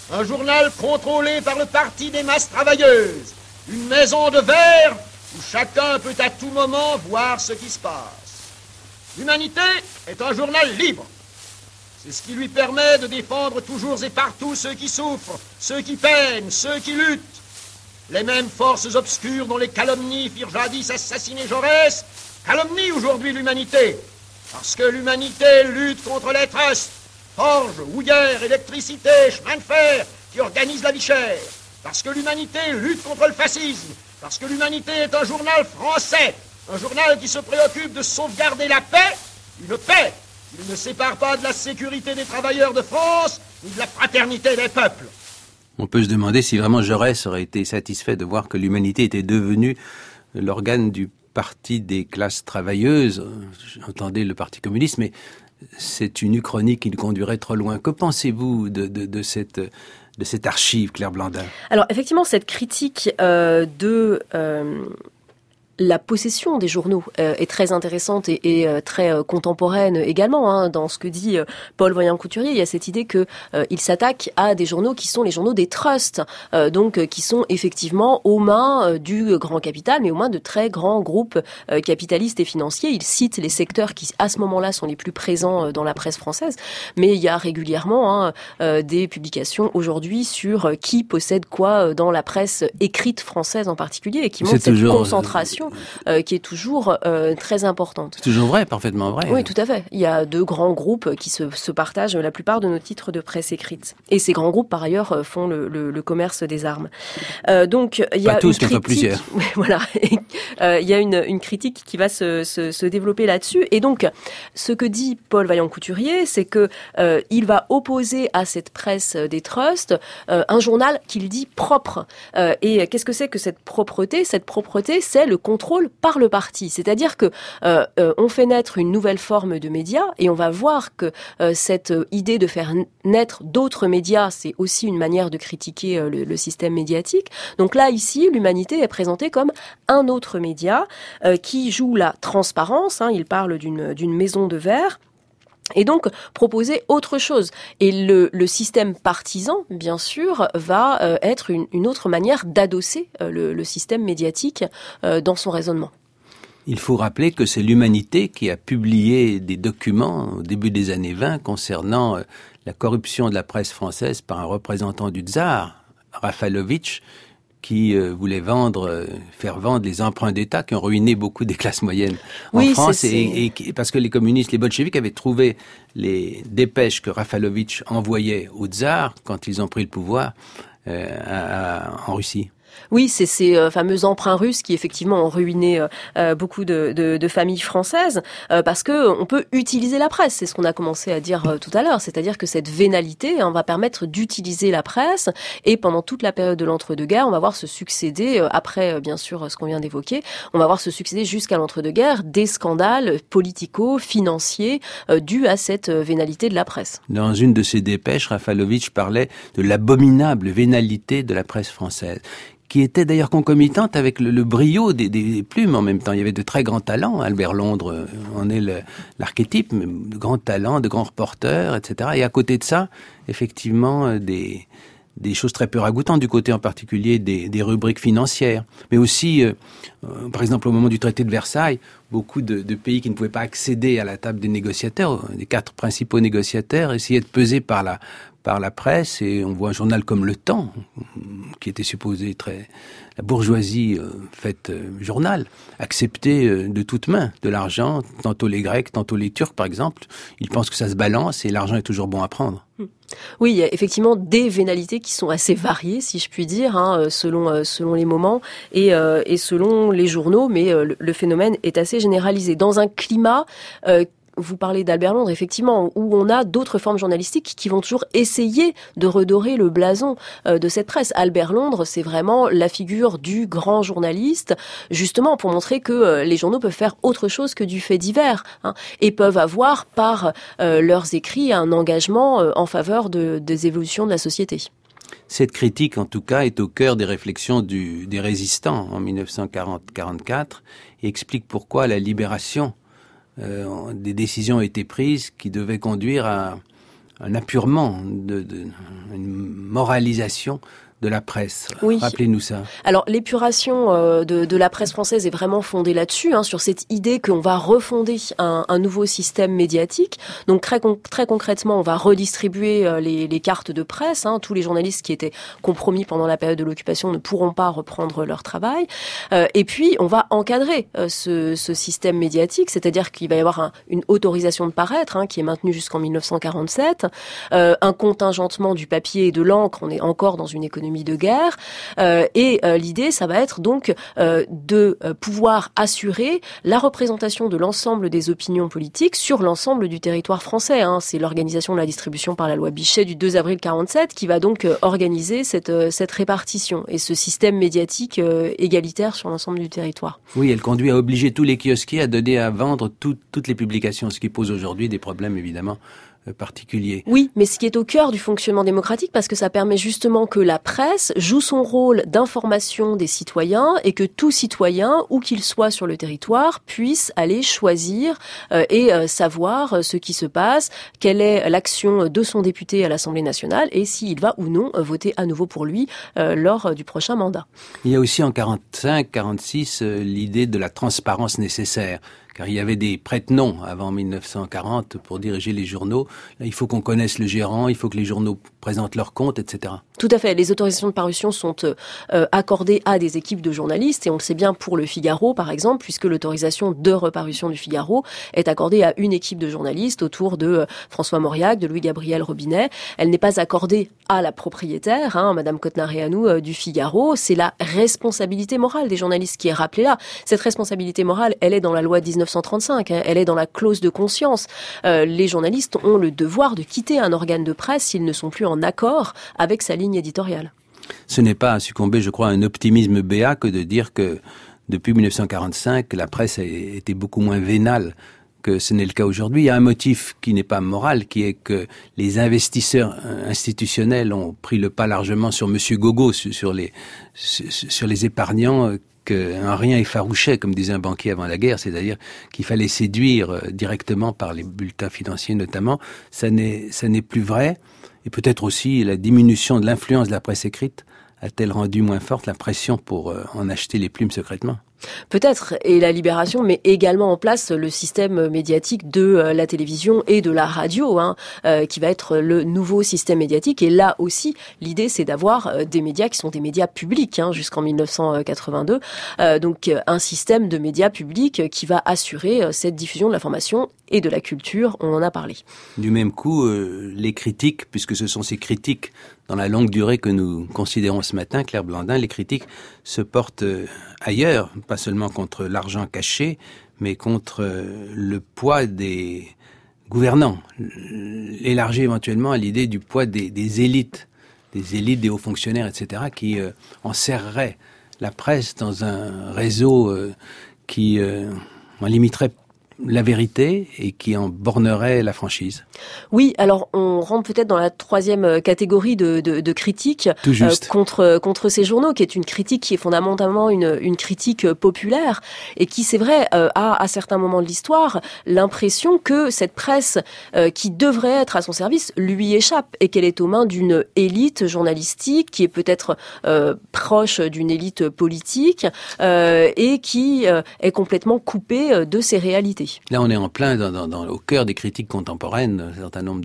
un journal contrôlé par le parti des masses travailleuses, une maison de verre où chacun peut à tout moment voir ce qui se passe. L'Humanité est un journal libre. C'est ce qui lui permet de défendre toujours et partout ceux qui souffrent, ceux qui peinent, ceux qui luttent. Les mêmes forces obscures dont les calomnies firent jadis assassiner Jaurès calomnient aujourd'hui l'Humanité. Parce que l'Humanité lutte contre les trusts, forges, houillères, électricité, chemin de fer qui organisent la vie chère. Parce que l'Humanité lutte contre le fascisme. Parce que l'Humanité est un journal français, un journal qui se préoccupe de sauvegarder la paix, une paix qui ne sépare pas de la sécurité des travailleurs de France, ni de la fraternité des peuples. On peut se demander si vraiment Jaurès aurait été satisfait de voir que l'Humanité était devenue l'organe du parti des classes travailleuses. J'entendais le Parti communiste, mais c'est une uchronie qui nous conduirait trop loin. Que pensez-vous de cette archive, Claire Blandin? Alors effectivement, cette critique de la possession des journaux est très intéressante et très contemporaine également. Dans ce que dit Paul Vaillant-Couturier, il y a cette idée que il s'attaque à des journaux qui sont les journaux des trusts, donc qui sont effectivement aux mains du grand capital, mais aux mains de très grands groupes capitalistes et financiers. Il cite les secteurs qui, à ce moment-là, sont les plus présents dans la presse française, mais il y a régulièrement des publications aujourd'hui sur qui possède quoi dans la presse écrite française en particulier, et qui montrent cette concentration qui est toujours très importante. C'est toujours vrai, parfaitement vrai. Oui, tout à fait. Il y a deux grands groupes qui se partagent la plupart de nos titres de presse écrite. Et ces grands groupes, par ailleurs, font le commerce des armes. Donc, il y a pas tous, une critique. Plusieurs. Voilà. Il y a une critique qui va se développer là-dessus. Et donc, ce que dit Paul Vaillant-Couturier, c'est que il va opposer à cette presse des trusts un journal qu'il dit propre. Et qu'est-ce que c'est que cette propreté? Cette propreté, c'est le contrôle par le parti. C'est-à-dire que on fait naître une nouvelle forme de médias, et on va voir que cette idée de faire naître d'autres médias, c'est aussi une manière de critiquer le système médiatique. Donc là, ici, l'Humanité est présentée comme un autre média qui joue la transparence. Il parle d'une maison de verre. Et donc, proposer autre chose. Et le système partisan, bien sûr, va être une autre manière d'adosser le système médiatique dans son raisonnement. Il faut rappeler que c'est l'Humanité qui a publié des documents au début des années 20 concernant la corruption de la presse française par un représentant du tsar, Rafalovitch, qui voulait faire vendre les emprunts d'État qui ont ruiné beaucoup des classes moyennes en France, et parce que les communistes, les bolcheviks avaient trouvé les dépêches que Rafalovitch envoyait au tsar quand ils ont pris le pouvoir en Russie. Oui, c'est ces fameux emprunts russes qui effectivement ont ruiné beaucoup de familles françaises, parce que on peut utiliser la presse. C'est ce qu'on a commencé à dire tout à l'heure, c'est-à-dire que cette vénalité va permettre d'utiliser la presse, et pendant toute la période de l'entre-deux-guerres, on va voir se succéder, après bien sûr ce qu'on vient d'évoquer, on va voir se succéder jusqu'à l'entre-deux-guerres des scandales politico-financiers dus à cette vénalité de la presse. Dans une de ses dépêches, Rafalovitch parlait de l'abominable vénalité de la presse française, qui était d'ailleurs concomitante avec le brio des plumes en même temps. Il y avait de très grands talents. Albert Londres en est l'archétype, de grands talents, de grands reporters, etc. Et à côté de ça, effectivement, des choses très peu ragoûtantes du côté en particulier des rubriques financières. Mais aussi, par exemple, au moment du traité de Versailles, beaucoup de pays qui ne pouvaient pas accéder à la table des négociateurs, des 4 principaux négociateurs, essayaient de peser par la presse, et on voit un journal comme Le Temps, qui était supposé la bourgeoisie faite journal, accepter de toutes mains de l'argent, tantôt les Grecs, tantôt les Turcs par exemple. Ils pensent que ça se balance et l'argent est toujours bon à prendre. Oui, il y a effectivement des vénalités qui sont assez variées, si je puis dire, selon les moments et selon les journaux, mais le phénomène est assez généralisé. Dans un climat vous parlez d'Albert Londres, effectivement, où on a d'autres formes journalistiques qui vont toujours essayer de redorer le blason de cette presse. Albert Londres, c'est vraiment la figure du grand journaliste, justement pour montrer que les journaux peuvent faire autre chose que du fait divers, et peuvent avoir par leurs écrits un engagement en faveur des évolutions de la société. Cette critique, en tout cas, est au cœur des réflexions des résistants en 1940-44 et explique pourquoi la libération des décisions ont été prises qui devaient conduire à un apurement, une moralisation de la presse. Oui. Rappelez-nous ça. Alors l'épuration de la presse française est vraiment fondée là-dessus, sur cette idée qu'on va refonder un nouveau système médiatique. Donc très concrètement, on va redistribuer les cartes de presse. Tous les journalistes qui étaient compromis pendant la période de l'occupation ne pourront pas reprendre leur travail. Et puis on va encadrer ce système médiatique, c'est-à-dire qu'il va y avoir une autorisation de paraître qui est maintenue jusqu'en 1947, un contingentement du papier et de l'encre. On est encore dans une économie de guerre, et l'idée, ça va être donc de pouvoir assurer la représentation de l'ensemble des opinions politiques sur l'ensemble du territoire français. C'est l'organisation de la distribution par la loi Bichet du 2 avril 47 qui va donc organiser cette répartition et ce système médiatique égalitaire sur l'ensemble du territoire. Oui, elle conduit à obliger tous les kiosquiers à donner à vendre toutes les publications, ce qui pose aujourd'hui des problèmes évidemment particulier. Oui, mais ce qui est au cœur du fonctionnement démocratique, parce que ça permet justement que la presse joue son rôle d'information des citoyens et que tout citoyen, où qu'il soit sur le territoire, puisse aller choisir et savoir ce qui se passe, quelle est l'action de son député à l'Assemblée nationale et s'il va ou non voter à nouveau pour lui lors du prochain mandat. Il y a aussi en 45-46 l'idée de la transparence nécessaire. Car il y avait des prête-noms avant 1940 pour diriger les journaux. Là, il faut qu'on connaisse le gérant, il faut que les journaux présentent leurs comptes, etc. Tout à fait. Les autorisations de parution sont accordées à des équipes de journalistes, et on le sait bien pour le Figaro, par exemple, puisque l'autorisation de reparution du Figaro est accordée à une équipe de journalistes autour de François Mauriac, de Louis-Gabriel Robinet. Elle n'est pas accordée à la propriétaire, Madame Cotnaréanou du Figaro. C'est la responsabilité morale des journalistes qui est rappelée là. Cette responsabilité morale, elle est dans la loi 1935, elle est dans la clause de conscience. Les journalistes ont le devoir de quitter un organe de presse s'ils ne sont plus en accord avec sa ligne éditoriale. Ce n'est pas succomber, je crois, à un optimisme béat que de dire que depuis 1945, la presse a été beaucoup moins vénale que ce n'est le cas aujourd'hui. Il y a un motif qui n'est pas moral, qui est que les investisseurs institutionnels ont pris le pas largement sur Monsieur Gogo, sur les épargnants, qu'un rien effarouchait, comme disait un banquier avant la guerre, c'est-à-dire qu'il fallait séduire directement par les bulletins financiers notamment. Ça n'est plus vrai. Et peut-être aussi la diminution de l'influence de la presse écrite a-t-elle rendu moins forte la pression pour en acheter les plumes secrètement ? Peut-être, et la Libération met également en place le système médiatique de la télévision et de la radio, qui va être le nouveau système médiatique. Et là aussi, l'idée, c'est d'avoir des médias qui sont des médias publics, jusqu'en 1982. Donc, un système de médias publics qui va assurer cette diffusion de l'information et de la culture, on en a parlé. Du même coup, les critiques, puisque ce sont ces critiques dans la longue durée que nous considérons ce matin, Claire Blandin, les critiques se portent ailleurs, pas seulement contre l'argent caché, mais contre le poids des gouvernants. Élargi éventuellement à l'idée du poids des élites, des hauts fonctionnaires, etc., qui enserreraient la presse dans un réseau qui en limiterait la vérité et qui en bornerait la franchise. Oui, alors on rentre peut-être dans la troisième catégorie de critiques contre ces journaux, qui est une critique qui est fondamentalement une critique populaire et qui, c'est vrai, a à certains moments de l'histoire l'impression que cette presse qui devrait être à son service lui échappe et qu'elle est aux mains d'une élite journalistique qui est peut-être proche d'une élite politique et qui est complètement coupée de ses réalités. Là, on est en plein au cœur des critiques contemporaines, un certain nombre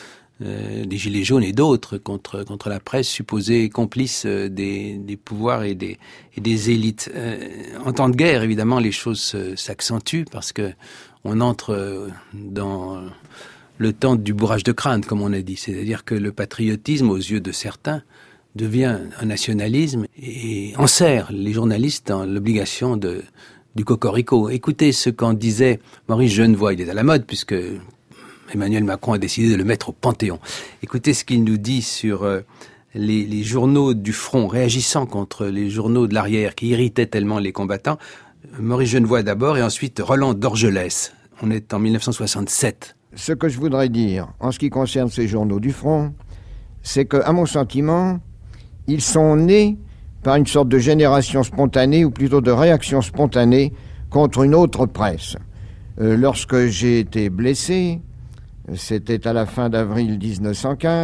des Gilets jaunes et d'autres contre la presse supposée complice des pouvoirs et des élites. En temps de guerre, évidemment, les choses s'accentuent parce que on entre dans le temps du bourrage de crâne, comme on a dit. C'est-à-dire que le patriotisme, aux yeux de certains, devient un nationalisme et enserre les journalistes dans l'obligation du cocorico. Écoutez ce qu'en disait Maurice Genevoix. Il est à la mode puisque Emmanuel Macron a décidé de le mettre au Panthéon. Écoutez ce qu'il nous dit sur les journaux du front réagissant contre les journaux de l'arrière qui irritaient tellement les combattants. Maurice Genevoix d'abord et ensuite Roland d'Orgelès. On est en 1967. Ce que je voudrais dire en ce qui concerne ces journaux du front, c'est qu'à mon sentiment, ils sont nés par une sorte de génération spontanée, ou plutôt de réaction spontanée, contre une autre presse. Lorsque j'ai été blessé, c'était à la fin d'avril 1915,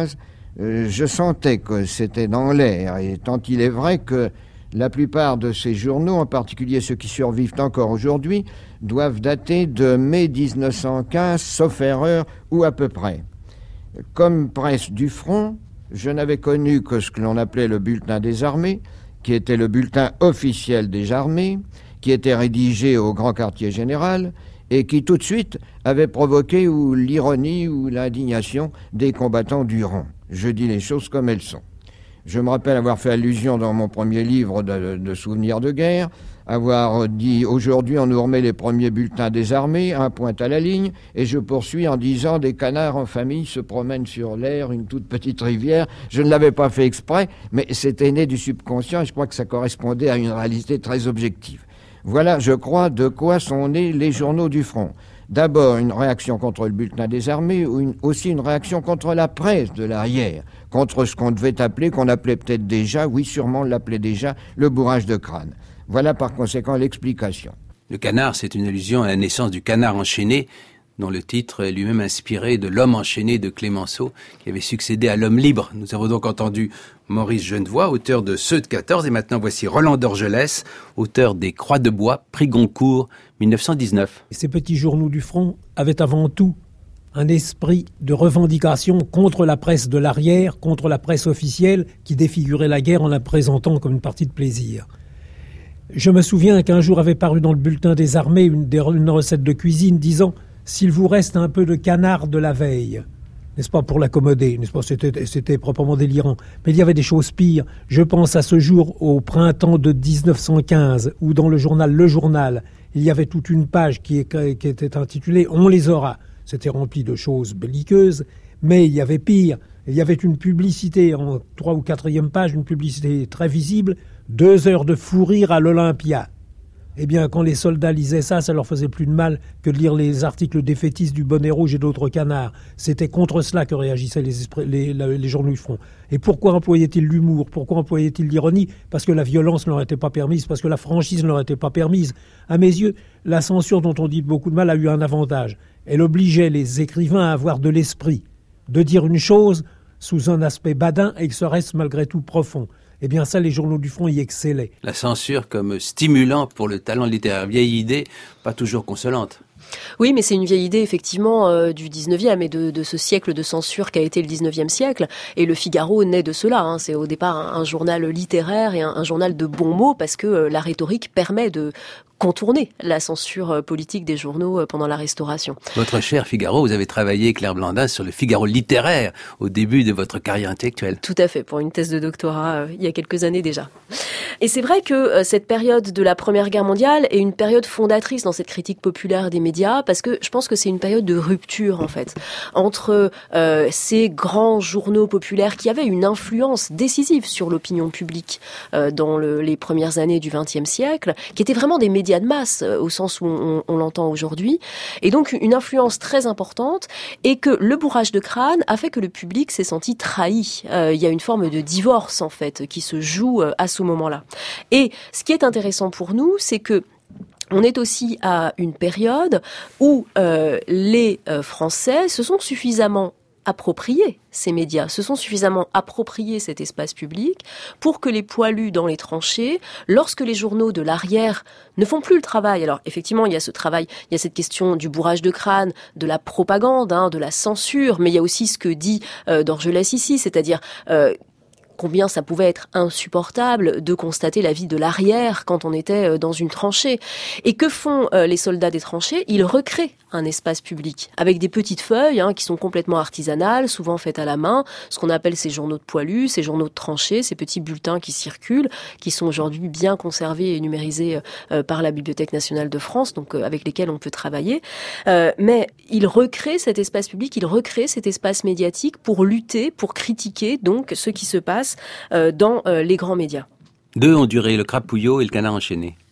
je sentais que c'était dans l'air, et tant il est vrai que la plupart de ces journaux, en particulier ceux qui survivent encore aujourd'hui, doivent dater de mai 1915, sauf erreur, ou à peu près. Comme presse du front, je n'avais connu que ce que l'on appelait le bulletin des armées, qui était le bulletin officiel des armées, qui était rédigé au grand quartier général, et qui tout de suite avait provoqué ou l'ironie ou l'indignation des combattants du rond. Je dis les choses comme elles sont. Je me rappelle avoir fait allusion dans mon premier livre de souvenirs de guerre, avoir dit « Aujourd'hui, on nous remet les premiers bulletins des armées, un point à la ligne », et je poursuis en disant « Des canards en famille se promènent sur l'air, une toute petite rivière ». Je ne l'avais pas fait exprès, mais c'était né du subconscient et je crois que ça correspondait à une réalité très objective. Voilà, je crois, de quoi sont nés les journaux du front. D'abord, une réaction contre le bulletin des armées, ou aussi une réaction contre la presse de l'arrière, contre ce qu'on devait appeler, qu'on appelait peut-être déjà, oui, sûrement on l'appelait déjà, le bourrage de crâne. Voilà par conséquent l'explication. Le canard, c'est une allusion à la naissance du canard enchaîné, dont le titre est lui-même inspiré de L'homme enchaîné de Clémenceau, qui avait succédé à L'homme libre. Nous avons donc entendu Maurice Genevoix, auteur de Ceux de 14, et maintenant voici Roland d'Orgelès, auteur des Croix de bois, prix Goncourt, 1919. Ces petits journaux du front avaient avant tout un esprit de revendication contre la presse de l'arrière, contre la presse officielle qui défigurait la guerre en la présentant comme une partie de plaisir. Je me souviens qu'un jour avait paru dans le bulletin des armées une recette de cuisine disant « S'il vous reste un peu de canard de la veille », n'est-ce pas, pour l'accommoder, n'est-ce pas, c'était proprement délirant. Mais il y avait des choses pires. Je pense à ce jour au printemps de 1915, où dans le journal Le Journal, il y avait toute une page qui était intitulée « On les aura ». C'était rempli de choses belliqueuses, mais il y avait pire. Il y avait une publicité en 3 ou 4e page, une publicité très visible, 2 heures de fou rire à l'Olympia. Eh bien, quand les soldats lisaient ça leur faisait plus de mal que de lire les articles défaitistes du Bonnet Rouge et d'autres canards. C'était contre cela que réagissaient les journaux du front. Et pourquoi employaient-ils l'humour? Pourquoi employaient-ils l'ironie? Parce que la violence ne leur était pas permise, parce que la franchise ne leur était pas permise. À mes yeux, la censure dont on dit beaucoup de mal a eu un avantage. Elle obligeait les écrivains à avoir de l'esprit, de dire une chose sous un aspect badin et que ce reste malgré tout profond. Eh bien ça, les journaux du front y excellaient. La censure comme stimulant pour le talent littéraire. Vieille idée, pas toujours consolante. Oui, mais c'est une vieille idée, effectivement, du 19e et de ce siècle de censure qu'a été le 19e siècle. Et le Figaro naît de cela. Hein. C'est au départ un journal littéraire et un journal de bons mots parce que la rhétorique permet de contourner la censure politique des journaux pendant la Restauration. Votre cher Figaro, vous avez travaillé, Claire Blandin, sur le Figaro littéraire au début de votre carrière intellectuelle. Tout à fait, pour une thèse de doctorat il y a quelques années déjà. Et c'est vrai que cette période de la Première Guerre mondiale est une période fondatrice dans cette critique populaire des médias parce que je pense que c'est une période de rupture en fait entre ces grands journaux populaires qui avaient une influence décisive sur l'opinion publique dans les premières années du XXe siècle, qui étaient vraiment des médias de masse au sens où on l'entend aujourd'hui, et donc une influence très importante, et que le bourrage de crâne a fait que le public s'est senti trahi. Il y a une forme de divorce en fait qui se joue à ce moment-là. Et ce qui est intéressant pour nous, c'est que on est aussi à une période où les Français se sont suffisamment appropriés ces médias, se sont suffisamment appropriés cet espace public pour que les poilus dans les tranchées, lorsque les journaux de l'arrière ne font plus le travail, alors effectivement il y a ce travail, il y a cette question du bourrage de crâne, de la propagande, de la censure, mais il y a aussi ce que dit d'Orgelès ici, c'est-à-dire combien ça pouvait être insupportable de constater la vie de l'arrière quand on était dans une tranchée. Et que font les soldats des tranchées? Ils recréent un espace public avec des petites feuilles qui sont complètement artisanales, souvent faites à la main, ce qu'on appelle ces journaux de poilus, ces journaux de tranchées, ces petits bulletins qui circulent, qui sont aujourd'hui bien conservés et numérisés par la Bibliothèque nationale de France, donc avec lesquels on peut travailler. Mais ils recréent cet espace public, ils recréent cet espace médiatique pour lutter, pour critiquer donc ce qui se passe dans les grands médias. 2 ont duré, le Crapouillot et le Canard enchaîné.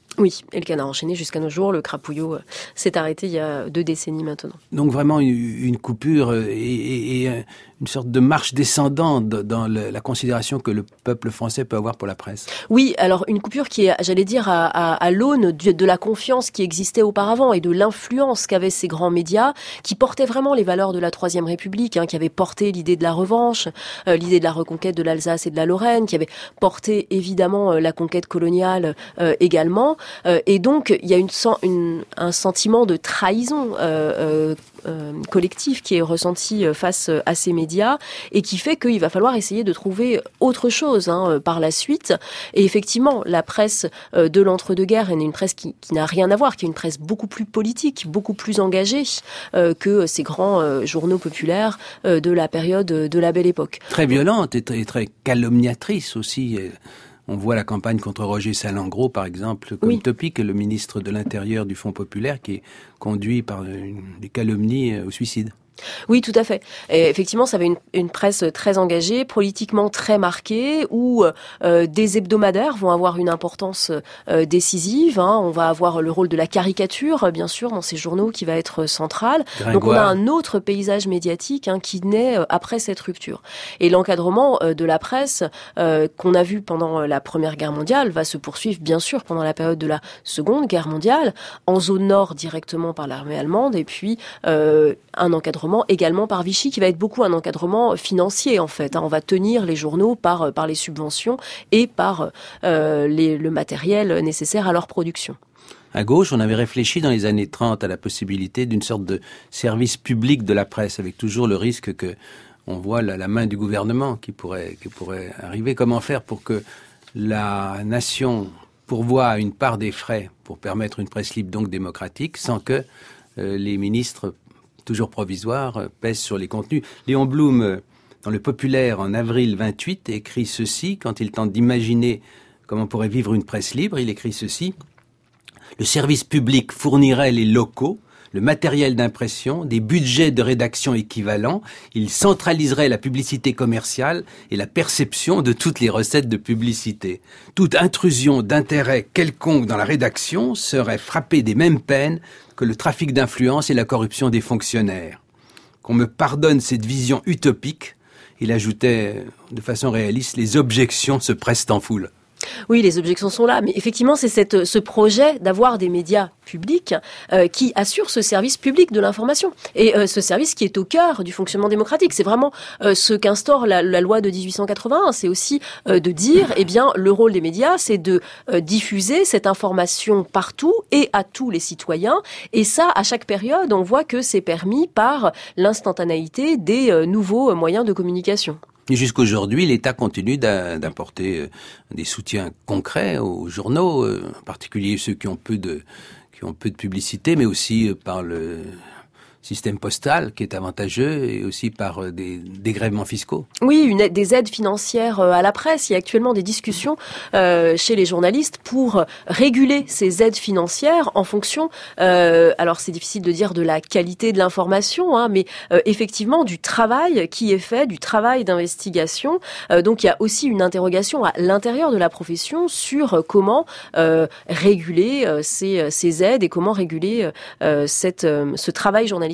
Oui, et le canard enchaîné jusqu'à nos jours, le crapouillot s'est arrêté il y a 2 décennies maintenant. Donc vraiment une coupure et une sorte de marche descendante dans la considération que le peuple français peut avoir pour la presse. Oui, alors une coupure qui est, j'allais dire, à l'aune de la confiance qui existait auparavant et de l'influence qu'avaient ces grands médias qui portaient vraiment les valeurs de la Troisième République, qui avaient porté l'idée de la revanche, l'idée de la reconquête de l'Alsace et de la Lorraine, qui avaient porté évidemment la conquête coloniale également. Et donc, il y a un sentiment de trahison collectif qui est ressenti face à ces médias et qui fait qu'il va falloir essayer de trouver autre chose par la suite. Et effectivement, la presse de l'entre-deux-guerres est une presse qui n'a rien à voir, qui est une presse beaucoup plus politique, beaucoup plus engagée que ces grands journaux populaires de la période de la Belle Époque. Très violente et très calomniatrice aussi. On voit la campagne contre Roger Salengro, par exemple, comme topique, le ministre de l'Intérieur du Front populaire qui est conduit par des calomnies au suicide. Oui, tout à fait. Et effectivement, ça avait une presse très engagée, politiquement très marquée, où des hebdomadaires vont avoir une importance décisive. On va avoir le rôle de la caricature, bien sûr, dans ces journaux qui va être central. Gringoire. Donc on a un autre paysage médiatique qui naît après cette rupture. Et l'encadrement de la presse qu'on a vu pendant la Première Guerre mondiale va se poursuivre, bien sûr, pendant la période de la Seconde Guerre mondiale, en zone nord directement par l'armée allemande, et puis un encadrement également par Vichy, qui va être beaucoup un encadrement financier en fait. On va tenir les journaux par les subventions et par le matériel nécessaire à leur production. À gauche, on avait réfléchi dans les années 30 à la possibilité d'une sorte de service public de la presse, avec toujours le risque que on voit la main du gouvernement qui pourrait arriver. Comment faire pour que la nation pourvoie à une part des frais pour permettre une presse libre, donc démocratique, sans que les ministres toujours provisoire, pèse sur les contenus. Léon Blum, dans Le Populaire, en avril 28, écrit ceci, quand il tente d'imaginer comment pourrait vivre une presse libre, il écrit ceci: « Le service public fournirait les locaux, le matériel d'impression, des budgets de rédaction équivalents, il centraliserait la publicité commerciale et la perception de toutes les recettes de publicité. Toute intrusion d'intérêt quelconque dans la rédaction serait frappée des mêmes peines que le trafic d'influence et la corruption des fonctionnaires. Qu'on me pardonne cette vision utopique. » Il ajoutait de façon réaliste: « Les objections se pressent en foule. » Oui, les objections sont là, mais effectivement, c'est ce projet d'avoir des médias publics qui assurent ce service public de l'information. Et ce service qui est au cœur du fonctionnement démocratique. C'est vraiment ce qu'instaure la loi de 1881. C'est aussi de dire, le rôle des médias, c'est de diffuser cette information partout et à tous les citoyens. Et ça, à chaque période, on voit que c'est permis par l'instantanéité des nouveaux moyens de communication. Et jusqu'aujourd'hui, l'État continue d'apporter des soutiens concrets aux journaux, en particulier ceux qui ont peu de publicité, mais aussi par le système postal qui est avantageux et aussi par des dégrèvements fiscaux. Oui, des aides financières à la presse. Il y a actuellement des discussions chez les journalistes pour réguler ces aides financières en fonction, alors c'est difficile de dire de la qualité de l'information, mais effectivement du travail qui est fait, du travail d'investigation. Donc il y a aussi une interrogation à l'intérieur de la profession sur comment réguler ces aides et comment réguler ce travail journalistique.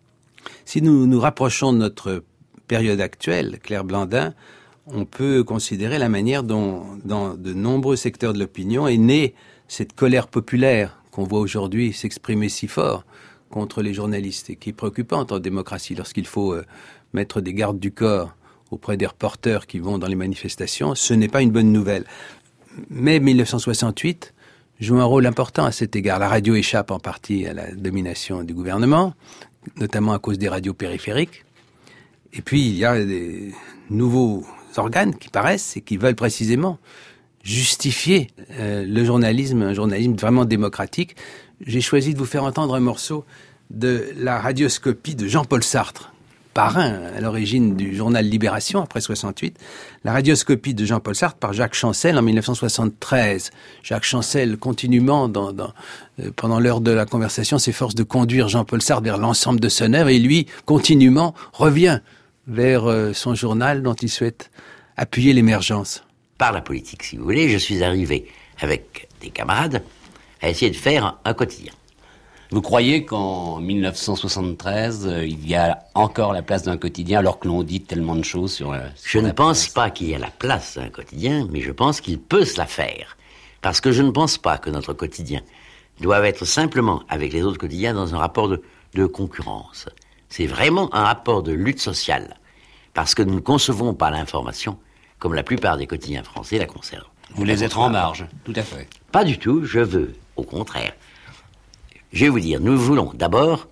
Si nous nous rapprochons de notre période actuelle, Claire Blandin, on peut considérer la manière dont, dans de nombreux secteurs de l'opinion, est née cette colère populaire qu'on voit aujourd'hui s'exprimer si fort contre les journalistes et qui est préoccupante en démocratie lorsqu'il faut mettre des gardes du corps auprès des reporters qui vont dans les manifestations. Ce n'est pas une bonne nouvelle. Mais 1968 joue un rôle important à cet égard. La radio échappe en partie à la domination du gouvernement, notamment à cause des radios périphériques. Et puis, il y a des nouveaux organes qui paraissent et qui veulent précisément justifier un journalisme vraiment démocratique. J'ai choisi de vous faire entendre un morceau de la radioscopie de Jean-Paul Sartre, parrain à l'origine du journal Libération après 68, la radioscopie de Jean-Paul Sartre par Jacques Chancel en 1973. Jacques Chancel, continuellement, pendant l'heure de la conversation, s'efforce de conduire Jean-Paul Sartre vers l'ensemble de son œuvre et lui, continuellement, revient vers son journal dont il souhaite appuyer l'émergence. Par la politique, si vous voulez, je suis arrivé avec des camarades à essayer de faire un quotidien. Vous croyez qu'en 1973, il y a encore la place d'un quotidien alors que l'on dit tellement de choses sur Je ne pense pas qu'il y ait la place d'un quotidien, mais je pense qu'il peut se la faire. Parce que je ne pense pas que notre quotidien doit être simplement avec les autres quotidiens dans un rapport de concurrence. C'est vraiment un rapport de lutte sociale. Parce que nous ne concevons pas l'information comme la plupart des quotidiens français la conservent. Vous les êtes en marge, tout à fait. Pas du tout, je veux, au contraire. Je vais vous dire, nous voulons d'abord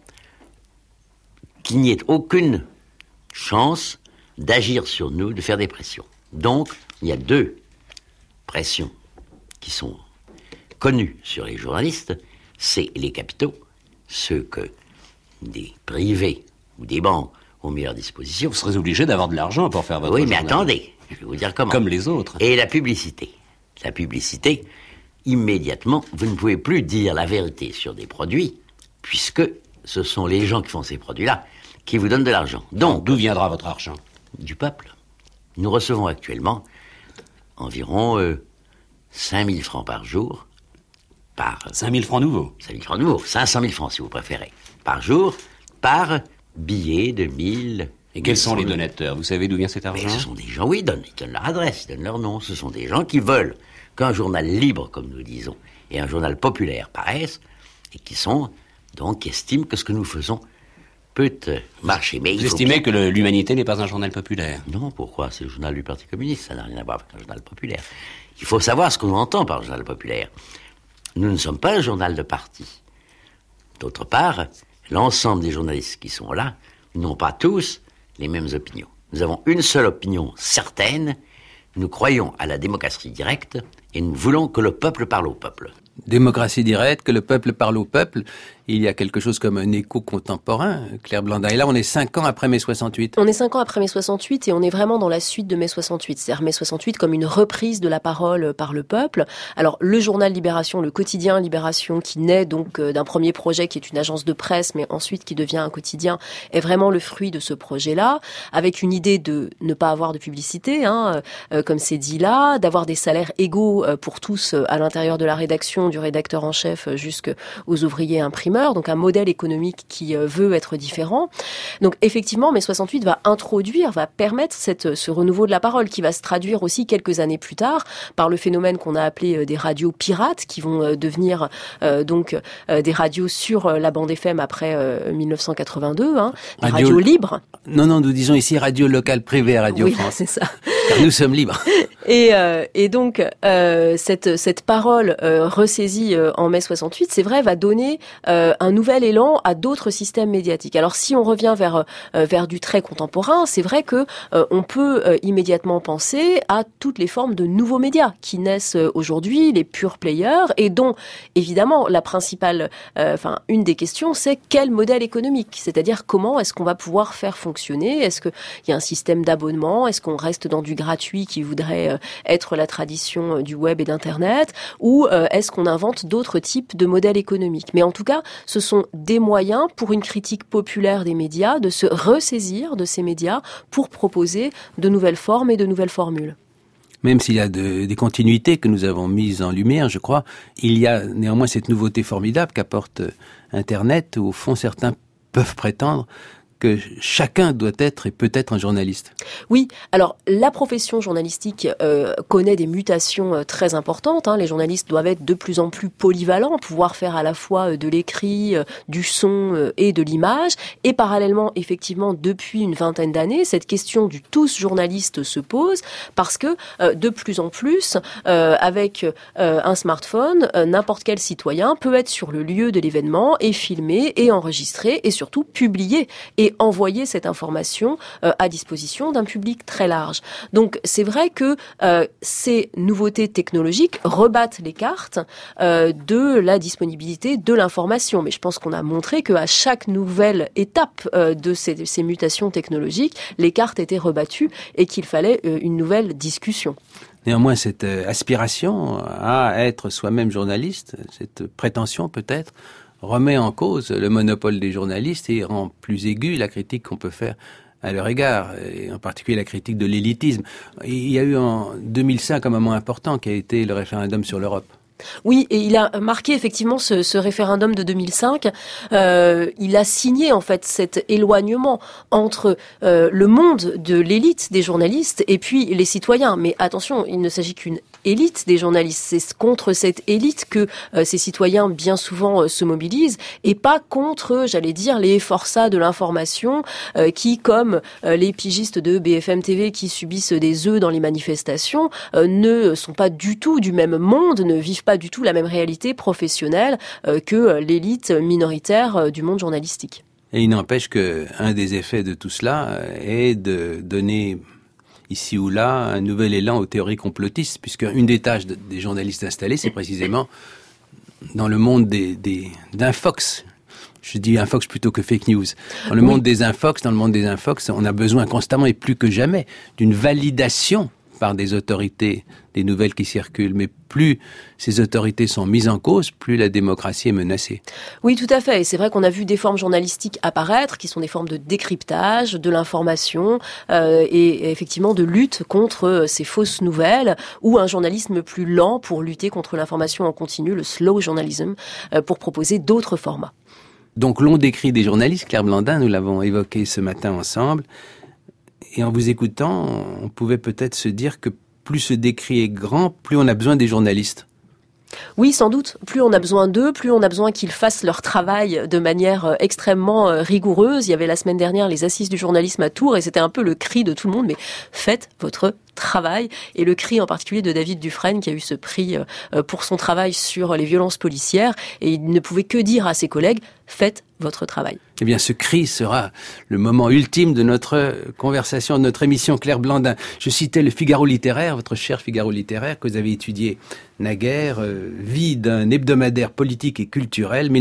qu'il n'y ait aucune chance d'agir sur nous, de faire des pressions. Donc, il y a 2 pressions qui sont connues sur les journalistes, c'est les capitaux, ceux que des privés ou des banques ont mis à leur disposition. Vous serez obligé d'avoir de l'argent pour faire votre journal. Oui, mais journal. attendez, je vais vous dire comment. Comme les autres. Et la publicité. La publicité, immédiatement, vous ne pouvez plus dire la vérité sur des produits, puisque ce sont les gens qui font ces produits-là qui vous donnent de l'argent. Donc, d'où viendra votre argent? Du peuple. Nous recevons actuellement environ 5 000 francs par jour. 5 000 francs nouveaux? 5 000 francs nouveaux, 500 000 francs si vous préférez. Par jour, par billet de 1000. Et quels sont les donateurs? Vous savez d'où vient cet argent? Mais ce sont des gens, oui, ils donnent leur adresse, ils donnent leur nom. Ce sont des gens qui veulent qu'un journal libre, comme nous disons, et un journal populaire paraissent, et qui estiment que ce que nous faisons peut marcher. Mais vous estimez que l'Humanité n'est pas un journal populaire? Non, pourquoi? C'est le journal du Parti communiste, ça n'a rien à voir avec un journal populaire. Il faut savoir ce qu'on entend par journal populaire. Nous ne sommes pas un journal de parti. D'autre part, l'ensemble des journalistes qui sont là n'ont pas tous les mêmes opinions. Nous avons une seule opinion certaine, nous croyons à la démocratie directe et nous voulons que le peuple parle au peuple. Démocratie directe, que le peuple parle au peuple, il y a quelque chose comme un écho contemporain, Claire Blandin. Et là, on est 5 ans après mai 68. On est 5 ans après mai 68 et on est vraiment dans la suite de mai 68. C'est-à-dire mai 68 comme une reprise de la parole par le peuple. Alors, le journal Libération, le quotidien Libération, qui naît donc d'un premier projet qui est une agence de presse, mais ensuite qui devient un quotidien, est vraiment le fruit de ce projet-là, avec une idée de ne pas avoir de publicité, comme c'est dit là, d'avoir des salaires égaux pour tous à l'intérieur de la rédaction, du rédacteur en chef jusqu'aux ouvriers imprimeurs, donc un modèle économique qui veut être différent. Donc effectivement, mai 68 va permettre ce renouveau de la parole qui va se traduire aussi quelques années plus tard par le phénomène qu'on a appelé des radios pirates qui vont devenir des radios sur la bande FM après 1982, des radios libres. Non, nous disons ici radio locale privée à Radio France. C'est ça. Car nous sommes libres. Et donc cette parole ressaisie en mai 68, c'est vrai, va donner un nouvel élan à d'autres systèmes médiatiques. Alors si on revient vers du très contemporain, c'est vrai que on peut immédiatement penser à toutes les formes de nouveaux médias qui naissent aujourd'hui, les pure players, et dont évidemment la principale, une des questions, c'est quel modèle économique, c'est-à-dire comment est-ce qu'on va pouvoir faire fonctionner, est-ce qu'il y a un système d'abonnement, est-ce qu'on reste dans du gratuit qui voudrait être la tradition du web et d'internet, ou est-ce qu'on invente d'autres types de modèles économiques. Mais en tout cas, ce sont des moyens pour une critique populaire des médias de se ressaisir de ces médias pour proposer de nouvelles formes et de nouvelles formules. Même s'il y a des continuités que nous avons mises en lumière, je crois, il y a néanmoins cette nouveauté formidable qu'apporte Internet, où au fond certains peuvent prétendre que chacun doit être et peut être un journaliste. Oui, alors la profession journalistique connaît des mutations très importantes. Les journalistes doivent être de plus en plus polyvalents, pouvoir faire à la fois de l'écrit, du son et de l'image. Et parallèlement, effectivement, depuis une vingtaine d'années, cette question du tous journaliste se pose parce que de plus en plus, avec un smartphone, n'importe quel citoyen peut être sur le lieu de l'événement et filmer et enregistrer et surtout publier et envoyer cette information à disposition d'un public très large. Donc c'est vrai que ces nouveautés technologiques rebattent les cartes de la disponibilité de l'information. Mais je pense qu'on a montré qu'à chaque nouvelle étape de ces mutations technologiques, les cartes étaient rebattues et qu'il fallait une nouvelle discussion. Néanmoins, cette aspiration à être soi-même journaliste, cette prétention peut-être, remet en cause le monopole des journalistes et rend plus aiguë la critique qu'on peut faire à leur égard, et en particulier la critique de l'élitisme. Il y a eu en 2005 un moment important qui a été le référendum sur l'Europe. Oui, et il a marqué effectivement ce référendum de 2005. Il a signé en fait cet éloignement entre le monde de l'élite des journalistes et puis les citoyens. Mais attention, il ne s'agit qu'une élite des journalistes. C'est contre cette élite que ces citoyens bien souvent se mobilisent et pas contre, j'allais dire, les forçats de l'information qui, comme les pigistes de BFM TV qui subissent des œufs dans les manifestations, ne sont pas du tout du même monde, ne vivent pas du tout la même réalité professionnelle que l'élite minoritaire du monde journalistique. Et il n'empêche qu'un des effets de tout cela est de donner ici ou là un nouvel élan aux théories complotistes, puisque une des tâches des journalistes installés, c'est précisément dans le monde d'infox. Je dis infox plutôt que fake news. Dans le monde des infox, on a besoin constamment et plus que jamais d'une validation par des autorités des nouvelles qui circulent. Mais plus ces autorités sont mises en cause, plus la démocratie est menacée. Oui, tout à fait. Et c'est vrai qu'on a vu des formes journalistiques apparaître, qui sont des formes de décryptage, de l'information et effectivement de lutte contre ces fausses nouvelles, ou un journalisme plus lent pour lutter contre l'information en continu, le slow journalism, pour proposer d'autres formats. Donc l'on décrit des journalistes, Claire Blandin, nous l'avons évoqué ce matin ensemble, et en vous écoutant, on pouvait peut-être se dire que plus ce décrit est grand, plus on a besoin des journalistes. Oui, sans doute. Plus on a besoin d'eux, plus on a besoin qu'ils fassent leur travail de manière extrêmement rigoureuse. Il y avait la semaine dernière les assises du journalisme à Tours et c'était un peu le cri de tout le monde, mais faites votre travail. Et le cri en particulier de David Dufresne qui a eu ce prix pour son travail sur les violences policières. Et il ne pouvait que dire à ses collègues, faites votre travail. Eh bien, ce cri sera le moment ultime de notre conversation, de notre émission. Claire Blandin, je citais le Figaro littéraire, votre cher Figaro littéraire, que vous avez étudié naguère, vie d'un hebdomadaire politique et culturel,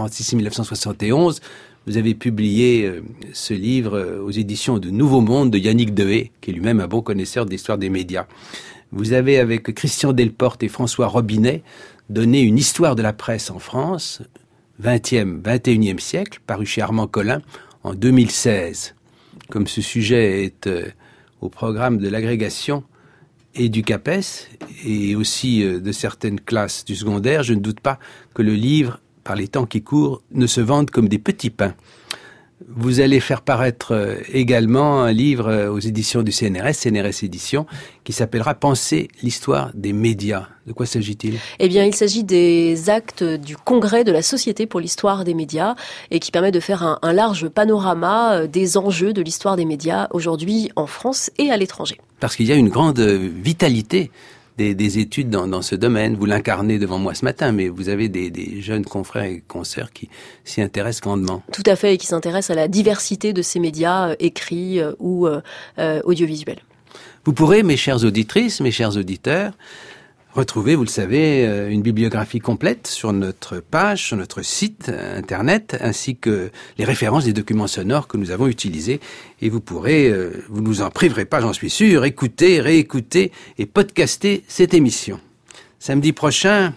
1946-1971. Vous avez publié ce livre aux éditions de Nouveau Monde de Yannick Dehaye, qui est lui-même un bon connaisseur de l'histoire des médias. Vous avez, avec Christian Delporte et François Robinet, donné une histoire de la presse en France, 20e, 21e siècle, paru chez Armand Collin en 2016. Comme ce sujet est au programme de l'agrégation et du CAPES, et aussi de certaines classes du secondaire, je ne doute pas que le livre, par les temps qui courent, ne se vende comme des petits pains. Vous allez faire paraître également un livre aux éditions du CNRS Éditions, qui s'appellera « Penser l'histoire des médias ». De quoi s'agit-il ? Eh bien, il s'agit des actes du Congrès de la Société pour l'histoire des médias et qui permet de faire un large panorama des enjeux de l'histoire des médias aujourd'hui en France et à l'étranger. Parce qu'il y a une grande vitalité des études dans ce domaine. Vous l'incarnez devant moi ce matin, mais vous avez des jeunes confrères et consoeurs qui s'y intéressent grandement. Tout à fait, et qui s'intéressent à la diversité de ces médias écrits ou audiovisuels. Vous pourrez, mes chères auditrices, mes chers auditeurs, retrouver, vous le savez, une bibliographie complète sur notre page, sur notre site internet, ainsi que les références des documents sonores que nous avons utilisés. Et vous pourrez, vous ne vous en priverez pas, j'en suis sûr, écouter, réécouter et podcaster cette émission. Samedi prochain,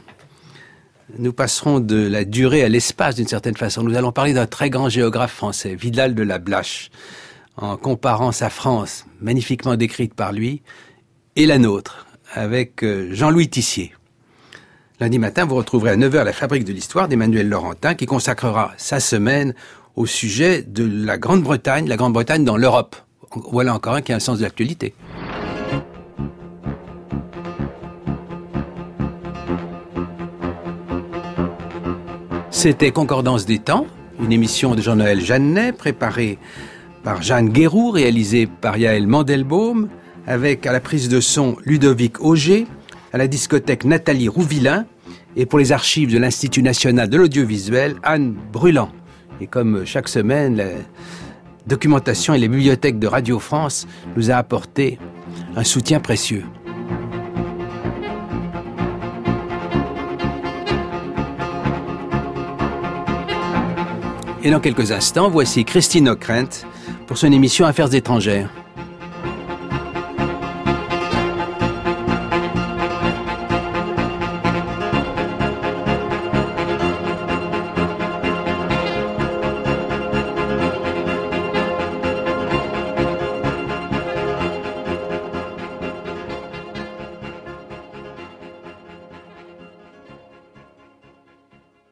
nous passerons de la durée à l'espace d'une certaine façon. Nous allons parler d'un très grand géographe français, Vidal de la Blache, en comparant sa France, magnifiquement décrite par lui, et la nôtre, avec Jean-Louis Tissier. Lundi matin, vous retrouverez à 9h la Fabrique de l'Histoire d'Emmanuel Laurentin qui consacrera sa semaine au sujet de la Grande-Bretagne dans l'Europe. Voilà encore un qui a un sens de l'actualité. C'était Concordance des temps, une émission de Jean-Noël Jeannet préparée par Jeanne Guéroux, réalisée par Yaël Mandelbaum, avec à la prise de son Ludovic Auger, à la discothèque Nathalie Rouvillain, et pour les archives de l'Institut national de l'audiovisuel, Anne Brûlant. Et comme chaque semaine, la documentation et les bibliothèques de Radio France nous a apporté un soutien précieux. Et dans quelques instants, voici Christine Ockrent pour son émission Affaires étrangères.